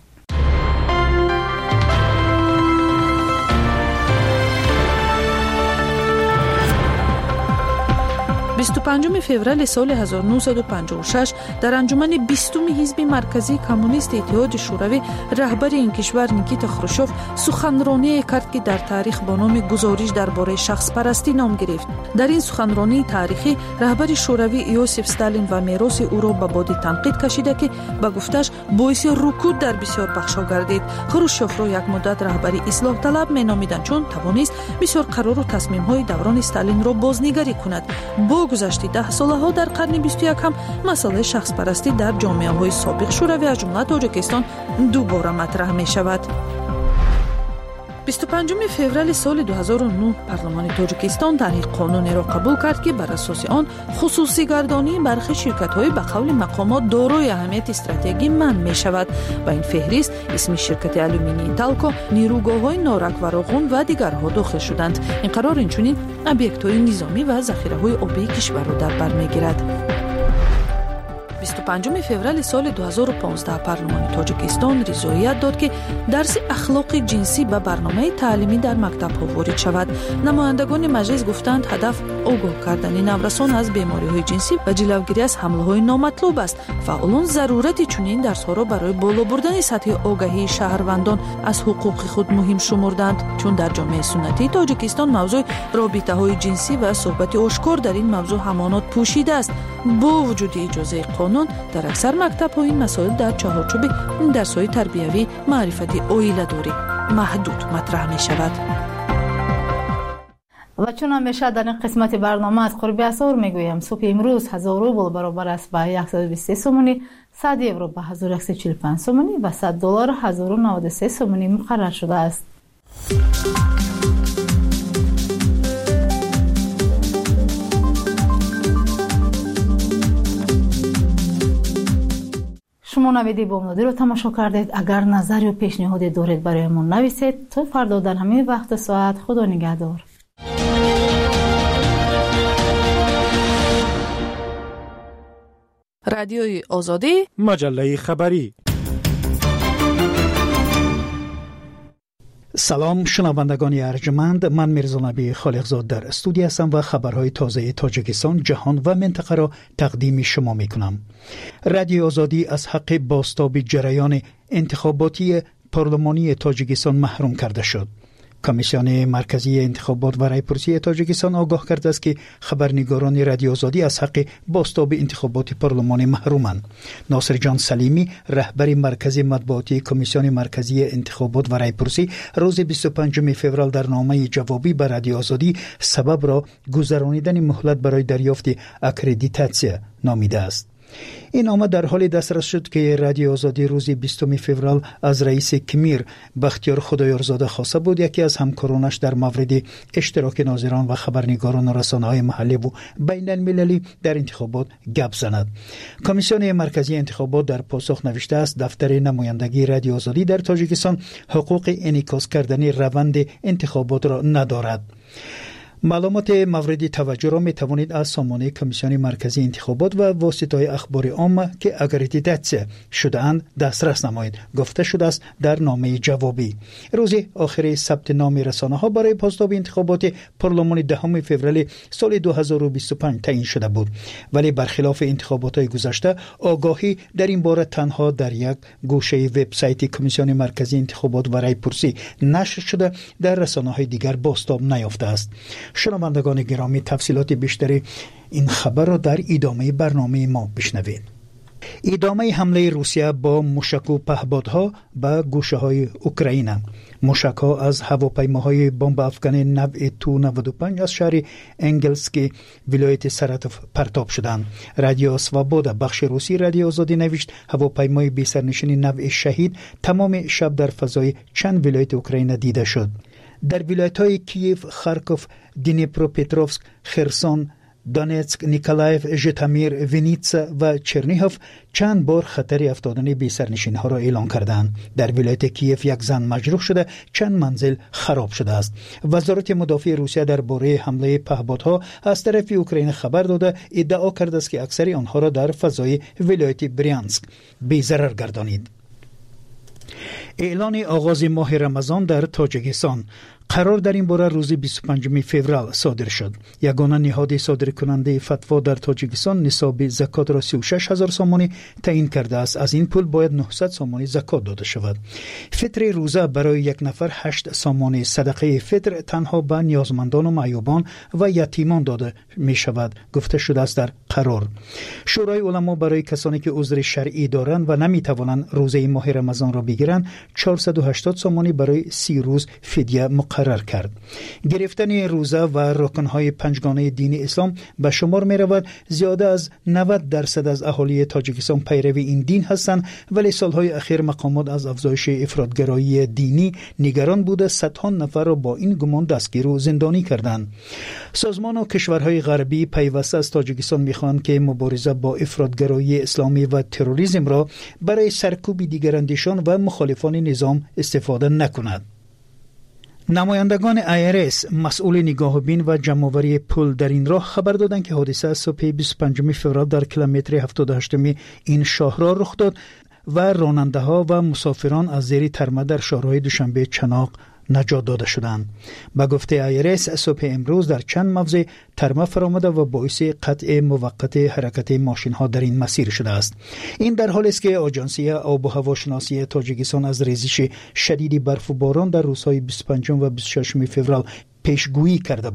بیست و پنجم فوریه سال هزار و نهصد و پنجاه و شش در انجمن بیستم حزب مرکزی کمونیست اتحاد شوروی رهبر این کشور نیکیتا خروشچف سخنرانی کرد که در تاریخ با نام گزارش درباره شخص پرستی نام گرفت. در این سخنرانی تاریخی رهبر شوروی یوسف استالین و میراث او را به باد تنقید کشیده که به گفتش باعث رکود در بسیار بخش‌ها گردید. خروشچف را یک مدت رهبری اصلاح طلب مینامیدند، چون توانست بسیار قرار و تصمیم‌های دوران استالین را بازنگری کند. با گذشته ده ساله ها در قرن بیست و یکم مسئله شخص پرستی در جامعه های سابق شوروی از جمله تاجیکستان دوباره مطرح می شود. بیست و پنجم فوریه سال دو هزار و نه پارلمان تاجیکستان طرح قانونی را قبول کرد که بر اساس آن خصوصی گردانی برخی شرکت‌های به قول مقامات دارای اهمیت استراتژیکی منع می شود و این فهرست اسم شرکت آلومینی تالکو، نیروگاه‌های نارک و راغون و دیگرها داخل شدند. این قرار اینچنین ابیکت‌های نظامی و ذخیره‌های آبی کشور را در بر می‌گیرد. بیست و پنجم فوریه سال دو هزار و پانزده پارلمان تاجیکستان رضایت داد که درس اخلاق جنسی به برنامه تعلیمی در مکتب‌ها وارد شود. نمایندگان مجلس گفتند هدف آگاه کردن نورسان از بیماری‌های جنسی و جلوگیری از حمله‌های نامطلوب است. فعالان ضرورت چنین درس‌ها را برای بالا بردن سطح آگاهی شهروندان از حقوق خود مهم شمردند، چون در جامعه سنتی تاجیکستان موضوع رابطه‌های جنسی و صحبت آشکار در این موضوع همانات پوشیده است. با وجود اجازه قانون در اکثر مکتب‌ها این مسائل در چهارچوب درس‌های تربیوی معرفتی عائله‌داری محدود مطرح می‌شود.
و چون همیشه در این قسمت برنامه از قرب اسعار میگویم صبح امروز هزار روبل برابر است به صد و بیست و سه سومونی، صد یورو به هزار و صد و چهل و پنج سومونی و صد دلار هزار و نود و سه سومونی مقرر شده است. شما نویدی بامدادی رو تماشا کردید. اگر نظر یا پیشنهادی دارید برایمون نویسید. تا فردا در همین وقت ساعت. خدا نگهدار.
رادیوی آزادی،
مجله خبری.
سلام شنوندگان ارجمند، من میرزا نبی خالقزاد در استودیو هستم و خبرهای تازه تاجیکستان، جهان و منطقه را تقدیم شما می کنم. رادیو آزادی از حق بازتاب جریان انتخاباتی پارلمانی تاجیکستان محروم کرده شد. کمیسیون مرکزی انتخابات و رایپرسی تاجیکستان آگاه کرده است که خبرنگاران رادیو آزادی از حق بازتاب انتخابات پارلمانی محرومند. ناصر جان سلیمی، رهبر مرکز مطبوعاتی کمیسیون مرکزی انتخابات و رایپرسی، روز بیست و پنجم فوریه در نامه جوابی به رادیو آزادی سبب را گذرانیدن مهلت برای دریافت اکریدیتاسیون نامیده است. این نامه در حال دسترس شد که رادیو آزادی روز بیستم فوریه از رئیس کمیر بختیار خدایارزاده خواسته بود یکی از همکارانش در مورد اشتراک ناظران و خبرنگاران و رسانه‌های محلی و بین المللی در انتخابات گپ زند. کمیسیون مرکزی انتخابات در پاسخ نوشته است دفتر نمایندگی رادیو آزادی در تاجیکستان حقوق انعکاس کردن روند انتخابات را ندارد. معلومات مورد توجه را می توانید از سامانه کمیسیون مرکزی انتخابات و واسطه‌های اخبار عامه که اکریدیتاسیون شده اند دسترس نمایید، گفته شده است در نامه جوابی. روز آخر ثبت نام رسانه‌ها برای بازتاب انتخابات پارلمان دهم فوریه سال دو هزار و بیست و پنج تعیین شده بود، ولی برخلاف انتخابات گذشته آگاهی در این باره تنها در یک گوشه وبسایت کمیسیون مرکزی انتخابات و رایپرسی نشر شده، در رسانه‌های دیگر بازتاب نیافته است. شنوندگان گرامی، تفصیلات بیشتری این خبر را در ادامه برنامه ما بشنوید. ادامه حمله روسیه با موشک و پهپادها به گوشه‌های اوکراین. موشک‌ها از هواپیماهای بمب افکن نوع تو نود و پنج از شهر انگلسکی ولایت سراتوف پرتاب شدند. رادیو سوابودا بخش روسی رادیو آزادی نوشت هواپیمای بی سرنشین نوع شهید تمام شب در فضای چند ولایت اوکراین دیده شد. در ولایت‌های کییف، خارکوف، دنیپروپتروفسک، خرسون، دونتسک، نیکولایف، ژیتامیر، وینیتسا و چرنیهوف چند بار خطر افتادن بی سرنشین‌ها را اعلام کردند. در ولایت کییف یک زن مجروح شده، چند منزل خراب شده است. وزارت مدافع روسیه درباره حمله پهپادها از طرف اوکراین خبر داده ادعا کرده است که اکثر آنها را در فضای ولایت بریانسک بی‌ضرر گردانید. اعلان آغاز ماه رمضان در تاجیکستان. قرار در این باره روز بیست و پنجم فوریه صادر شد. یگانه نهاد صادر کننده فتوا در تاجیکستان نصاب زکات را سی و شش هزار سامانی تعیین کرده است. از این پول باید نهصد سامانی زکات داده شود. فطر روزه برای یک نفر هشت سامانی، صدقه فطر تنها به نیازمندان و معیوبان و یتیمان داده می شود، گفته شده است در قرار. شورای علما برای کسانی که عذر شرعی دارند و نمی توانند روزه ماه رمضان را بگیرند چهارصد و هشتاد سامانی برای سی روز فدیه مقرر قرار کرد. گرفتن روزه و رکنهای پنجگانه دین اسلام به شمار می رود. زیاده از نود درصد از اهالی تاجیکستان پیروی این دین هستند، ولی سالهای اخیر مقامات از افزایش افراطگرایی دینی نگران بوده صدها نفر را با این گمان دستگیر و زندانی کردند. سازمان و کشورهای غربی پیوسته از تاجیکستان می خواهند که مبارزه با افراطگرایی اسلامی و تروریسم را برای سرکوب دیگراندیشان و مخالفان نظام استفاده نکند. نمایندگان آی آر اس مسئول نگاهبین و جمع‌آوری پل در این راه خبر دادند که حادثه از صبح بیست و پنجم فوریه در کیلومتر هفتاد و هشت این شاهراه رخ داد و راننده‌ها و مسافران از زیر ترمه در شهرهای دوشنبه چناق نجات داده شدند. با گفته آی آر اس صبح امروز در چند موضع ترمه فرآمده و باعث قطع موقت حرکت ماشین ها در این مسیر شده است. این در حالی است که آژانسی آب و هواشناسی تاجیکستان از ریزش شدید برف و باران در روزهای بیست و پنجم و بیست و ششم فوریه پیشگویی کرده بود.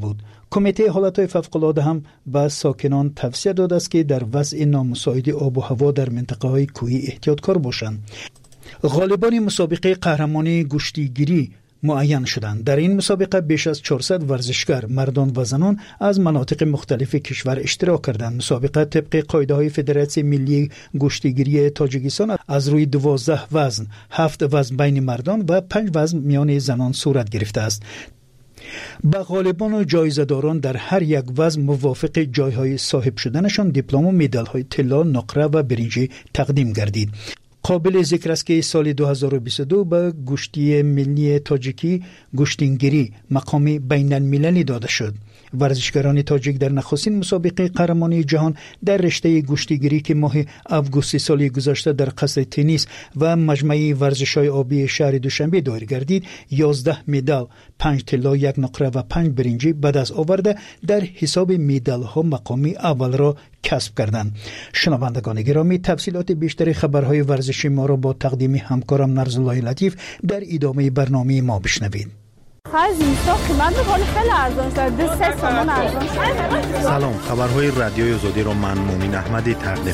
کمیته حالتهای فوق‌العاده هم به ساکنان توصیه داده است که در وضع نامساعد آب و هوا در منطقه های کوهی احتیاطکار باشند. غالبان مسابقه قهرمانی کشتیگیری معین شدند. در این مسابقه بیش از چهارصد ورزشکار مردان و زنان از مناطق مختلف کشور اشتراک کردند. مسابقه طبق قاعده های فدراسیون ملی کشتیگیری تاجیکستان از روی دوازده وزن، هفت وزن بین مردان و پنج وزن میان زنان صورت گرفته است. به غالبان و جایزه‌داران در هر یک وزن موافق جایهای صاحب شدنشان دیپلم و مدال های طلا، نقره و برنجی تقدیم گردید. قابل ذکر است که سال دو هزار و بیست و دو به کشتی ملی تاجیکی کشتیگیری مقام بین المللی داده شد. ورزشکاران تاجیک در نخستین مسابقه قهرمانی جهان در رشته کشتیگیری که ماه آگوست سال گذشته در قصر تنیس و مجمع ورزش‌های آبی شهر دوشنبه دایر گردید، یازده مدال، پنج طلا، یک نقره و پنج برنجی به دست آورده در حساب مدال ها مقام اول را کسب کردند. شنوندگان گرامی، تفصیلات بیشتر خبرهای ورزشی ما را با تقدیم همکارم نرزالله لطیف در ادامه برنامه ما بشنوید.
سلام، خبرهای رادیوی آزادی را من مومن احمدی تقدیم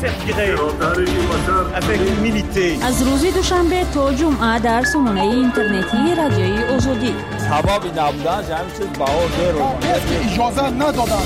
می‌کنم.
از روز دوشنبه تا جمعه در سامانه اینترنتی رادیوی آزادی.
سبب نبودن همین چیز باور رو اجازه ندادن.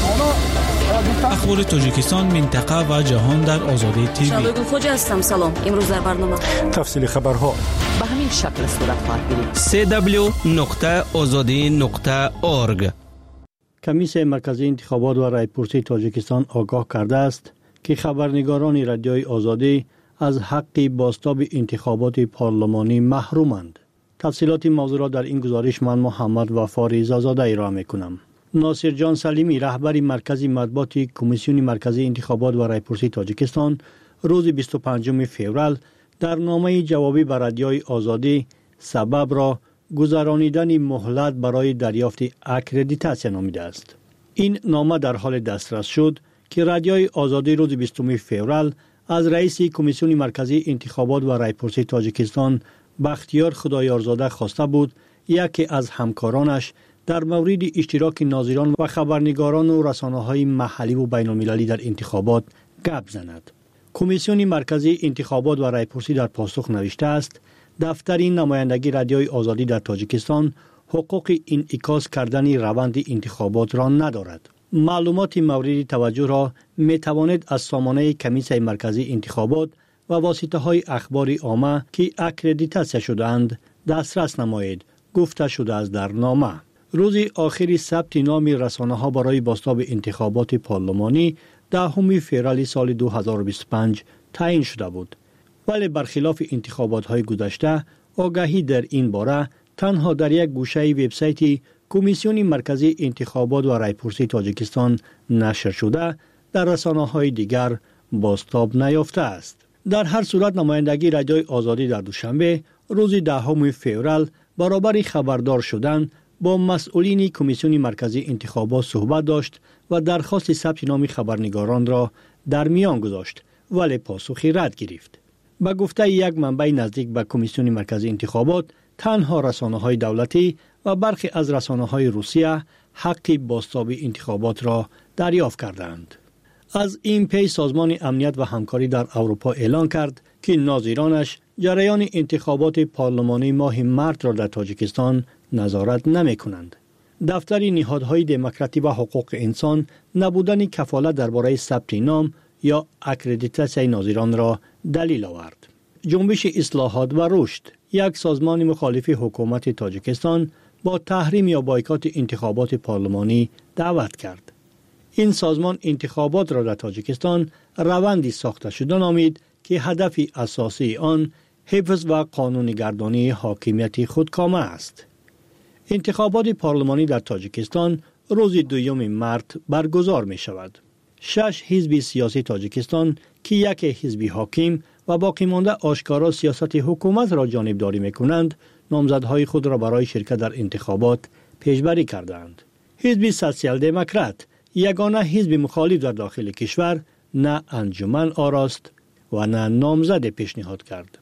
اخبار تاجیکستان، منطقه و جهان در آزادی تیوی.
شادو گفوجی هستم. سلام. امروز در برنامه
تفصیل خبرها
به همین شکل صورت خواهد گرفت.
سی دبلیو نقطه آزادی نقطه اورگ.
کمیسیون مرکزی انتخابات و رایپرسی تاجیکستان آگاه کرده است که خبرنگاران رادیوی آزادی از حق بازتاب انتخابات پارلمانی محرومند. تفصیلات موضوع را در این گزارش من محمد وفا رضازاده ارائه می‌کنم. ناصر جان سلیمی، رهبر مرکز مطبوعات کمیسیون مرکزی انتخابات و رایپرسی تاجیکستان، روز بیست و پنجم فوریه در نامه جوابی به رادیوی آزادی سبب را گذرانیدن مهلت برای دریافت اکردیتاسیون نامیده است. این نامه در حال دسترس شد که رادیوی آزادی روز بیستم فوریه از رئیس کمیسیون مرکزی انتخابات و رایپرسی تاجیکستان بختیار خدایارزاده خواسته بود یکی از همکارانش در مورد اشتراک ناظران و خبرنگاران و رسانه‌های محلی و بین‌المللی در انتخابات گپ زند. کمیسیون مرکزی انتخابات و رایپرسی در پاسخ نوشته است: دفتر نمایندگی رادیوی آزادی در تاجیکستان حقوق انعکاس کردن روند انتخابات را ندارد. معلومات مورد توجه را می توانید از سامانه کمیسیون مرکزی انتخابات و واسطه های اخبار عامه که اکردیتاسیون شده‌اند دسترس نمایید، گفته شده است در نامه. روز آخری ثبت نام رسانه‌ها برای بازتاب انتخابات پارلمانی دهم فوریه سال دو هزار و بیست و پنج تعیین شده بود، ولی برخلاف انتخابات‌های گذشته آگاهی در این باره تنها در یک گوشه وبسایت کمیسیون مرکزی انتخابات و رایپرسی تاجیکستان نشر شده، در رسانه‌های دیگر بازتاب نیافته است. در هر صورت نمایندگی رادیوی آزادی در دوشنبه روز دهم فوریه برابر خبردار شدن با مسئولین کمیسیون مرکزی انتخابات صحبت داشت و درخواست ثبت نام خبرنگاران را در میان گذاشت، ولی پاسخی رد گرفت. به گفته یک منبع نزدیک به کمیسیون مرکزی انتخابات، تنها رسانه‌های دولتی و برخی از رسانه‌های روسیه حق بازتاب انتخابات را دریافت کردند. از این پی سازمان امنیت و همکاری در اروپا اعلان کرد که ناظرانش جریان انتخابات پارلمانی ماه مارس را در تاجیکستان نظارت نمی کنند. دفتر نهادهای دموکراسی و حقوق انسان نبودن کفالت درباره ثبت نام یا اکردیتاسیون ناظران را دلیل آورد. جنبش اصلاحات و رشد، یک سازمان مخالف حکومت تاجیکستان، با تحریم یا بایکات انتخابات پارلمانی دعوت کرد. این سازمان انتخابات را در تاجیکستان روندی ساخته شده نامید که هدف اساسی آن حفظ و قانون‌گردانی حاکمیت خودکامه است. انتخابات پارلمانی در تاجیکستان روز دوم مارس برگزار می شود. شش حزب سیاسی تاجیکستان که یک حزب حاکم و باقی مانده آشکارا سیاست حکومت را جانبداری می کنند، نامزدهای خود را برای شرکت در انتخابات پیشبری کردند. حزب سوسیال دموکرات، یگانه حزب مخالف در داخل کشور، نه انجمن آراست و نه نامزد پیشنهاد کرد.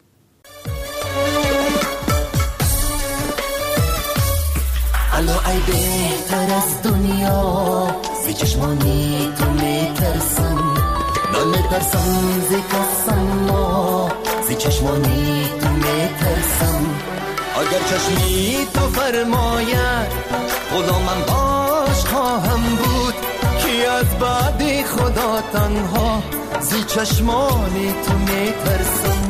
الو ای بهتر از دنیا زی چشمانی تو میترسم نمیترسم زی کسم زی چشمانی تو میترسم اگر چشمی تو فرماید غلامم باش خواهم بود کی از بعد خدا تنها زی چشمانی تو میترسم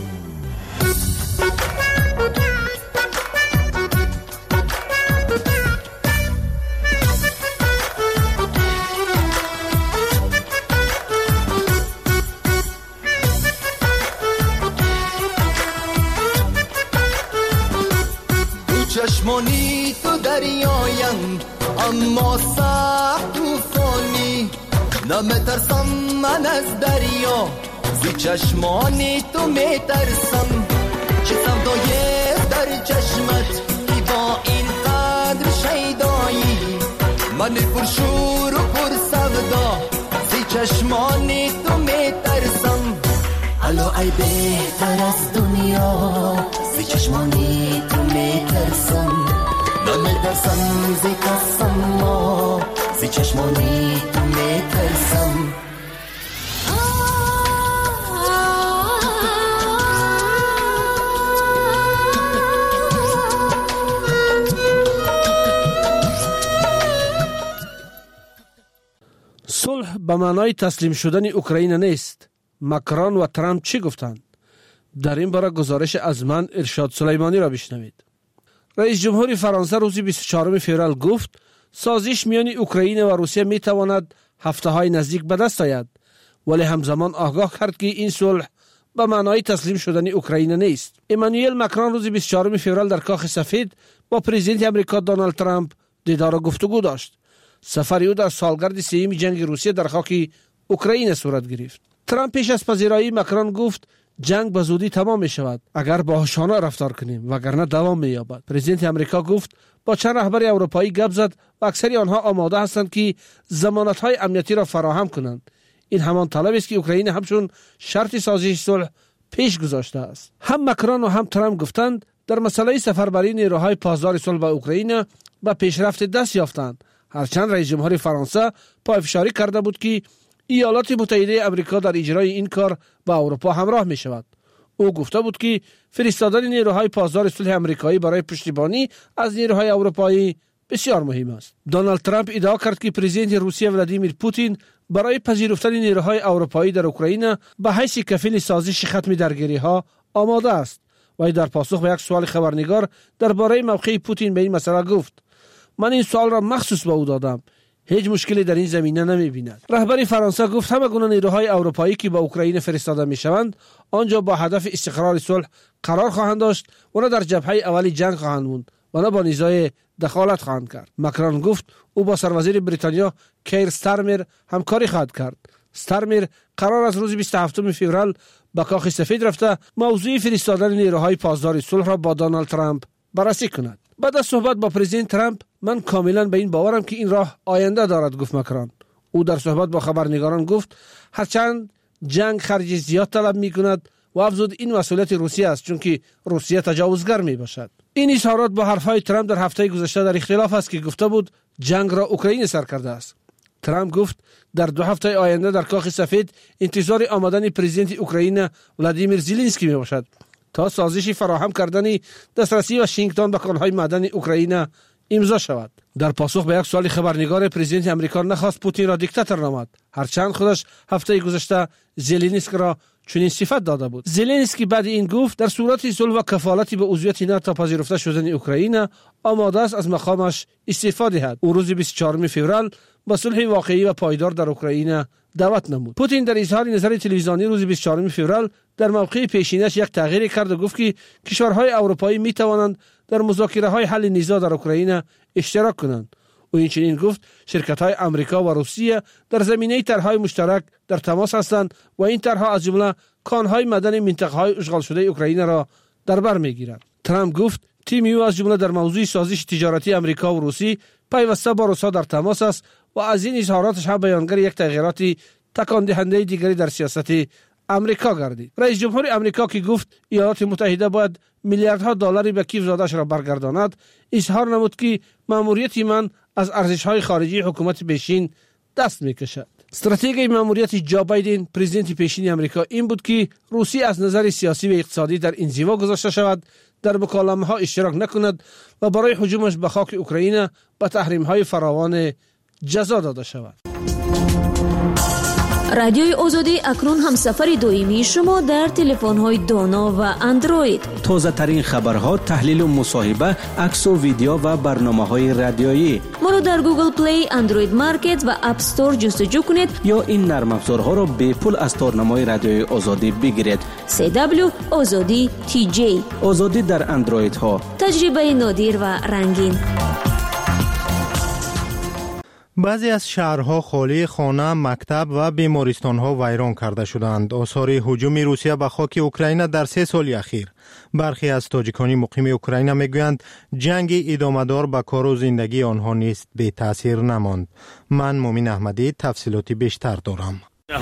چشمانی تو دریایم اما سخت توفانی نمیترسم من از دریا زی چشمانی تو میترسم چه سودای در چشمت ای با این قدر شیدایی من پرشور و پر سودا زی چشمانی تو میترسم الو ای بهتر از دنیا زی چشمانی تو میترسم نمیترسم زی کسم زی چشمانی تو میترسم
صلح به معنای تسلیم شدن اوکراین نیست. مکرون و ترامپ چی گفتند؟ در این باره گزارش از من ارشاد سلیمانی را بشنوید. رئیس جمهور فرانسه روز بیست و چهارم فوریه گفت سازش میان اوکراین و روسیه می تواند هفته های نزدیک به دست آید، ولی همزمان آگاه کرد که این صلح به معنای تسلیم شدن اوکراین نیست. امانوئل مکرون روز بیست و چهارم فوریه در کاخ سفید با پرزیدنت آمریکا دونالد ترامپ دیدار و گفتگو داشت. سفر او در سالگرد سیوم جنگ روسیه در خاک اوکراین صورت گرفت. ترامپ پیش از پذیرایی مکرون گفت جنگ به زودی تمام می شود اگر باهوشانه رفتار کنیم وگرنه دوام می یابد. پرزیدنت آمریکا گفت با چند رهبر اروپایی گپ زد و اکثری آنها آماده هستند که ضمانت های امنیتی را فراهم کنند. این همان طلب است که اوکراین همچون شرط سازش صلح پیش گذاشته است. هم مکرون و هم ترامپ گفتند در مسئله سفربری نیروهای پاسدار صلح به اوکراین به پیشرفت دست یافتند، هرچند رئیس جمهور فرانسه پافشاری کرده بود که ایالات متحده آمریکا در اجرای این کار با اروپا همراه می شود. او گفته بود که فرستادن نیروهای پاسدار صلح آمریکایی برای پشتیبانی از نیروهای اروپایی بسیار مهم است. دونالد ترامپ ادعا کرد که پرزیدنت روسیه ولادیمیر پوتین برای پذیرفتن نیروهای اروپایی در اوکراین به حیث کفیل سازش ختم درگیری ها آماده است. و در پاسخ به یک سوال خبرنگار درباره موقع پوتین به این مسئله گفت من این سوال را مخصوص به او دادم، هیچ مشکلی در این زمینه نمی بیند. رهبر فرانسه گفت همه گونه نیروهای اروپایی که به اوکراین فرستاده می شوند آنجا با هدف استقرار صلح قرار خواهند داشت و نه در جبهه اولی جنگ خواهند موند و نه با نیزای دخالت خواهند کرد. مکرون گفت او با سروزیر بریتانیا کیر ستارمر همکاری خواهد کرد. ستارمر قرار از روز بیست و هفتم فوریه به کاخ سفید رفته موضوع فرستادن نیروهای پاسدار صلح را با دونالد ترامپ بررسی کند. بعد از صحبت با پرزیدنت ترامپ من کاملا به این باورم که این راه آینده دارد، گفت مکرون. او در صحبت با خبرنگاران گفت هرچند جنگ خرج زیاد طلب می کند و افزود این مسئولیت روسیه است چون که روسیه تجاوزگر می باشد. این اظهارات با حرفهای ترامپ در هفته گذشته در اختلاف است که گفته بود جنگ را اوکراین سر کرده است. ترامپ گفت در دو هفته آینده در کاخ سفید انتظار آمدن پرزیدنت اوکراین ولادیمیر زلنسکی می باشد تا سازشی فراهم کردن دسترسی واشنگتن به کانهای معدنی اوکراین امضا شود. در پاسخ به یک سوال خبرنگار پرزیدنت آمریکا نخواست پوتین را دیکتاتور نامد، هرچند خودش هفته گذشته زلنسکی را چنین صفت داده بود. زلنسکی بعد این گفت در صورت صلح و کفالتی به عضویت ناتو پذیرفته شدن اوکراین آماده است از مقامش استعفا دهد. او روز بیست و چهارم فوریه با صلح واقعی و پایدار در اوکراین دعوت نمود. پوتین در اظهار نظر تلویزیونی روز بیست و چهارم فوریه در موقع پیشینش یک تغییر کرد و گفت که کشورهای اروپایی می توانند در مذاکره‌های حل نیزا در اوکراین اشتراک کنند. او این چنین گفت شرکت‌های آمریکا و روسیه در زمینه طرح‌های مشترک در تماس هستند و این طرح‌ها از جمله کانهای معدنی منطقه‌های اشغال شده اوکراین را در بر می‌گیرند. ترامپ گفت تیم او از جمله در موضوع سازش تجارتی آمریکا و روسیه پیوسته با روسا در تماس است و از این اظهاراتش هم بیانگر یک تغییرات تکان دهنده دیگری در سیاست امریکا گردید. رئیس جمهور امریکا که گفت ایالات متحده باید میلیاردها دلاری به کیف زادش را برگرداند، اظهار نمود که ماموریت من از ارزش‌های خارجی حکومت پیشین دست می‌کشد. استراتژی ماموریت جو بایدن پرزیدنت پیشین امریکا این بود که روسیه از نظر سیاسی و اقتصادی در انزوا گذاشته شود، در مکالمه‌ها اشتراک نکند و برای هجومش به خاک اوکراین به تحریم‌های فراوان جزا داده شود.
رادیوی آزادی اکنون همسفر دویمی شما در تلفن‌های دانا و اندروید.
تازه ترین خبرها، تحلیل و مصاحبه، عکس و ویدیو و برنامه‌های رادیویی.
ما رو در گوگل پلی، اندروید مارکت و اپ استور جستجو کنید
یا این نرم افزارها را به پول از تارنمای رادیوی آزادی بگیرید.
سی دبلیو آزادی تی جی.
آزادی در اندروید ها.
تجربه نادر و رنگین.
بعضی از شهرها خالی خانه، مکتب و بیمارستانها ویران کرده شدند. آثار هجوم روسیه به خاک اوکراین در سه سال اخیر. برخی از تاجیکانی مقیم اوکراین میگویند جنگ ادامه‌دار به کار و زندگی آنها نیست بی تاثیر نماند. من مومن احمدی تفصیلاتی بیشتر دارم.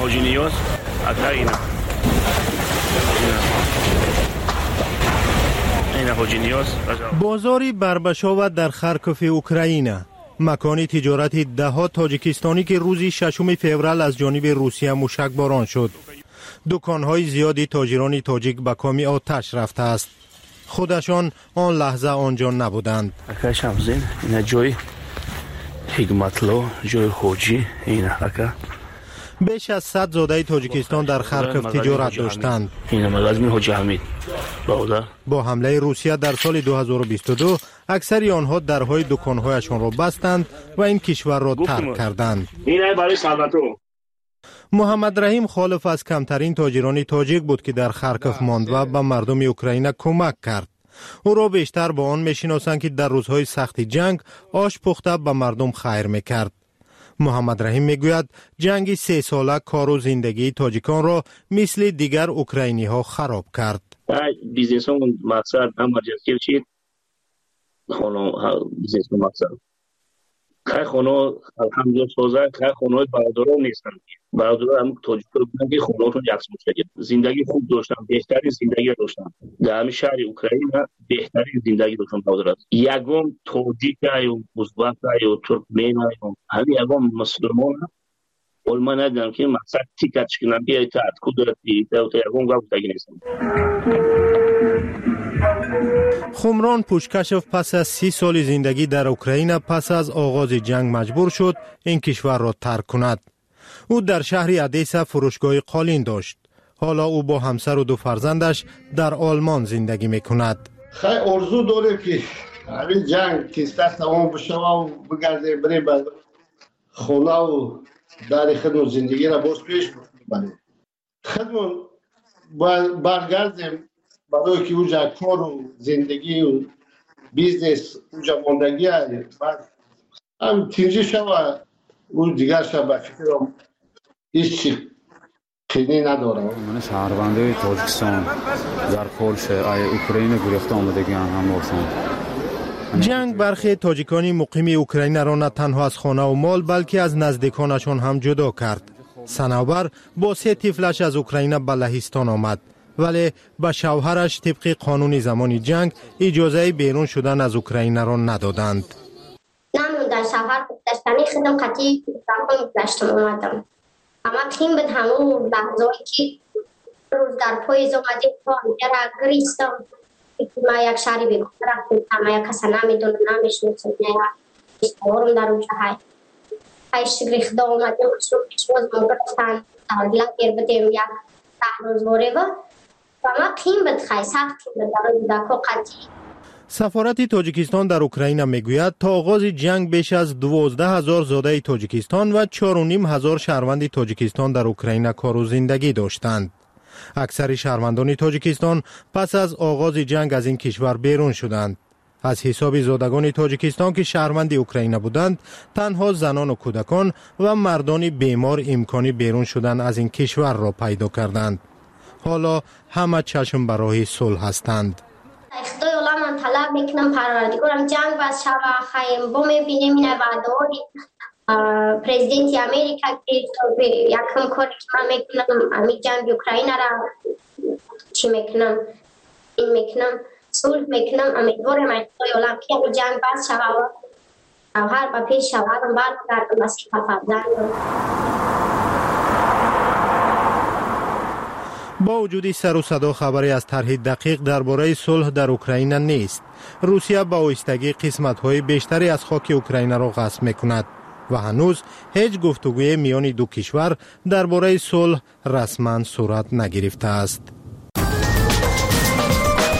بازاری بربشاو در خارکوف اوکراین، مکانی تجارتی دهها تاجیکستانی که روزی ششم فوریه از جانب روسیه موشکباران شد. دکانهای زیادی تاجران تاجیک به کامی آتش رفته است. خودشان آن لحظه آنجا نبودند.
اکا شمزین اینا جای حکمتلو، جای خوجی اینا اکا.
بیش از صد زاده تاجیکستان در خارکوف تجارت داشتند.
این مغازه حاجی حمید
با حمله روسیه در سال دو هزار و بیست و دو اکثر آنها درهای دکانهایشان را بستند و این کشور را ترک کردند. محمد رحیم خالف از کمترین تاجران تاجیک بود که در خارکوف ماند و به مردم اوکراین کمک کرد. او را بیشتر با آن میشناسند که در روزهای سخت جنگ آش پخته به مردم خیر میکرد. محمد رحیم میگوید جنگ سه ساله کار و زندگی تاجیکان را مثل دیگر اوکراینی ها خراب کرد.
بیزنس هم مقصد هم مرجعیت چید خانه بیزنس هم مقصد که خانه الحمدلله سازه که خانه برادران نیستند. برادران هم تاجیک رو بودن که خانه هاتون یکس مشکل زندگی خوب داشتن، بهترین زندگی داشتن در همین شهر اوکراین، بهترین زندگی داشتن برادران. یگم تاجیک یا ازبک یا ترکمن یا همین یگم مسلمان اولما ندیدم که مقصد تیکتش کنم بیایی تا کدرتی تا یگم گفت تگی نیستم.
خمران پوشکشف پس از سی سال زندگی در اوکراین پس از آغاز جنگ مجبور شد این کشور را ترک کند. او در شهر ادیسا فروشگاه قالین داشت. حالا او با همسر و دو فرزندش در آلمان زندگی میکند.
خیلی آرزو داره که همین جنگ کیسته تمام بشه و بگرده بره به خونه و در خدمت زندگی را باز پیش بره. خدمت برگردیم برای که اونجا کار و زندگی و بیزنس اونجا ماندگی هست. هم تینجی شوه اون دیگر شوه فکرم هیچ چی خیلی ندارم.
من شهرونده تاجیکستان در پولش ای اوکراین گریخته آمدگی هم باشم.
جنگ برخی تاجیکانی مقیم اوکراین را نه تنها از خانه و مال بلکه از نزدیکانشان هم جدا کرد. صنوبر با سه طفلش از اوکراین به لهستان آمد، ولی به شوهرش طبق قانون زمان جنگ اجازه بیرون شدن از اوکراین را ندادند.
نموندن شوهر گذشتنی خودم قطعی رفتم گذشتم اومدم. اما تیم به همون لحظه‌ای که روز در پاییز اومدیم پانجره را گریستم. ما یک شهری بگم رفتیم اما یک کسی نمیدونه نمیشناسم یا اشتبارم در اونجا های هایش گریخته اومدیم شروع پیشواز ما گرفتن تحلیل گیر بدیم یک ده روز باره با و ما تیم به خیلی سخت تیم به در دکو قطعی.
سفارت تاجیکستان در اوکراین میگوید تا آغاز جنگ بیش از دوازده هزار زاده تاجیکستان و چهار و نیم هزار شهروند تاجیکستان در اوکراین کار و زندگی داشتند. اکثر شهروندان تاجیکستان پس از آغاز جنگ از این کشور بیرون شدند. از حساب زادگان تاجیکستان که شهروند اوکراین بودند، تنها زنان و کودکان و مردان بیمار امکانی بیرون شدن از این کشور را پیدا کردند. حالا همه چشم برای صلح هستند.
خدای الله من طلب میکنم پروردگارم جنگ بس شوه خیم با میبینیم اینه بعداری پرزیدنت امریکا که یکم کاری که من میکنم امی جنگ اوکراین را چی میکنم این میکنم صلح میکنم امیدوارم اتفاقی عالم که امی جنگ بس شود و هر با پیش شود برگردم مسیح فرزندم.
با وجود سر و صدا خبری از طرح دقیق درباره صلح در اوکراین نیست. روسیه با آهستگی قسمت‌های بیشتری از خاک اوکراین را غصب می‌کند و هنوز هیچ گفتگوی میان دو کشور درباره صلح رسما صورت نگرفته است.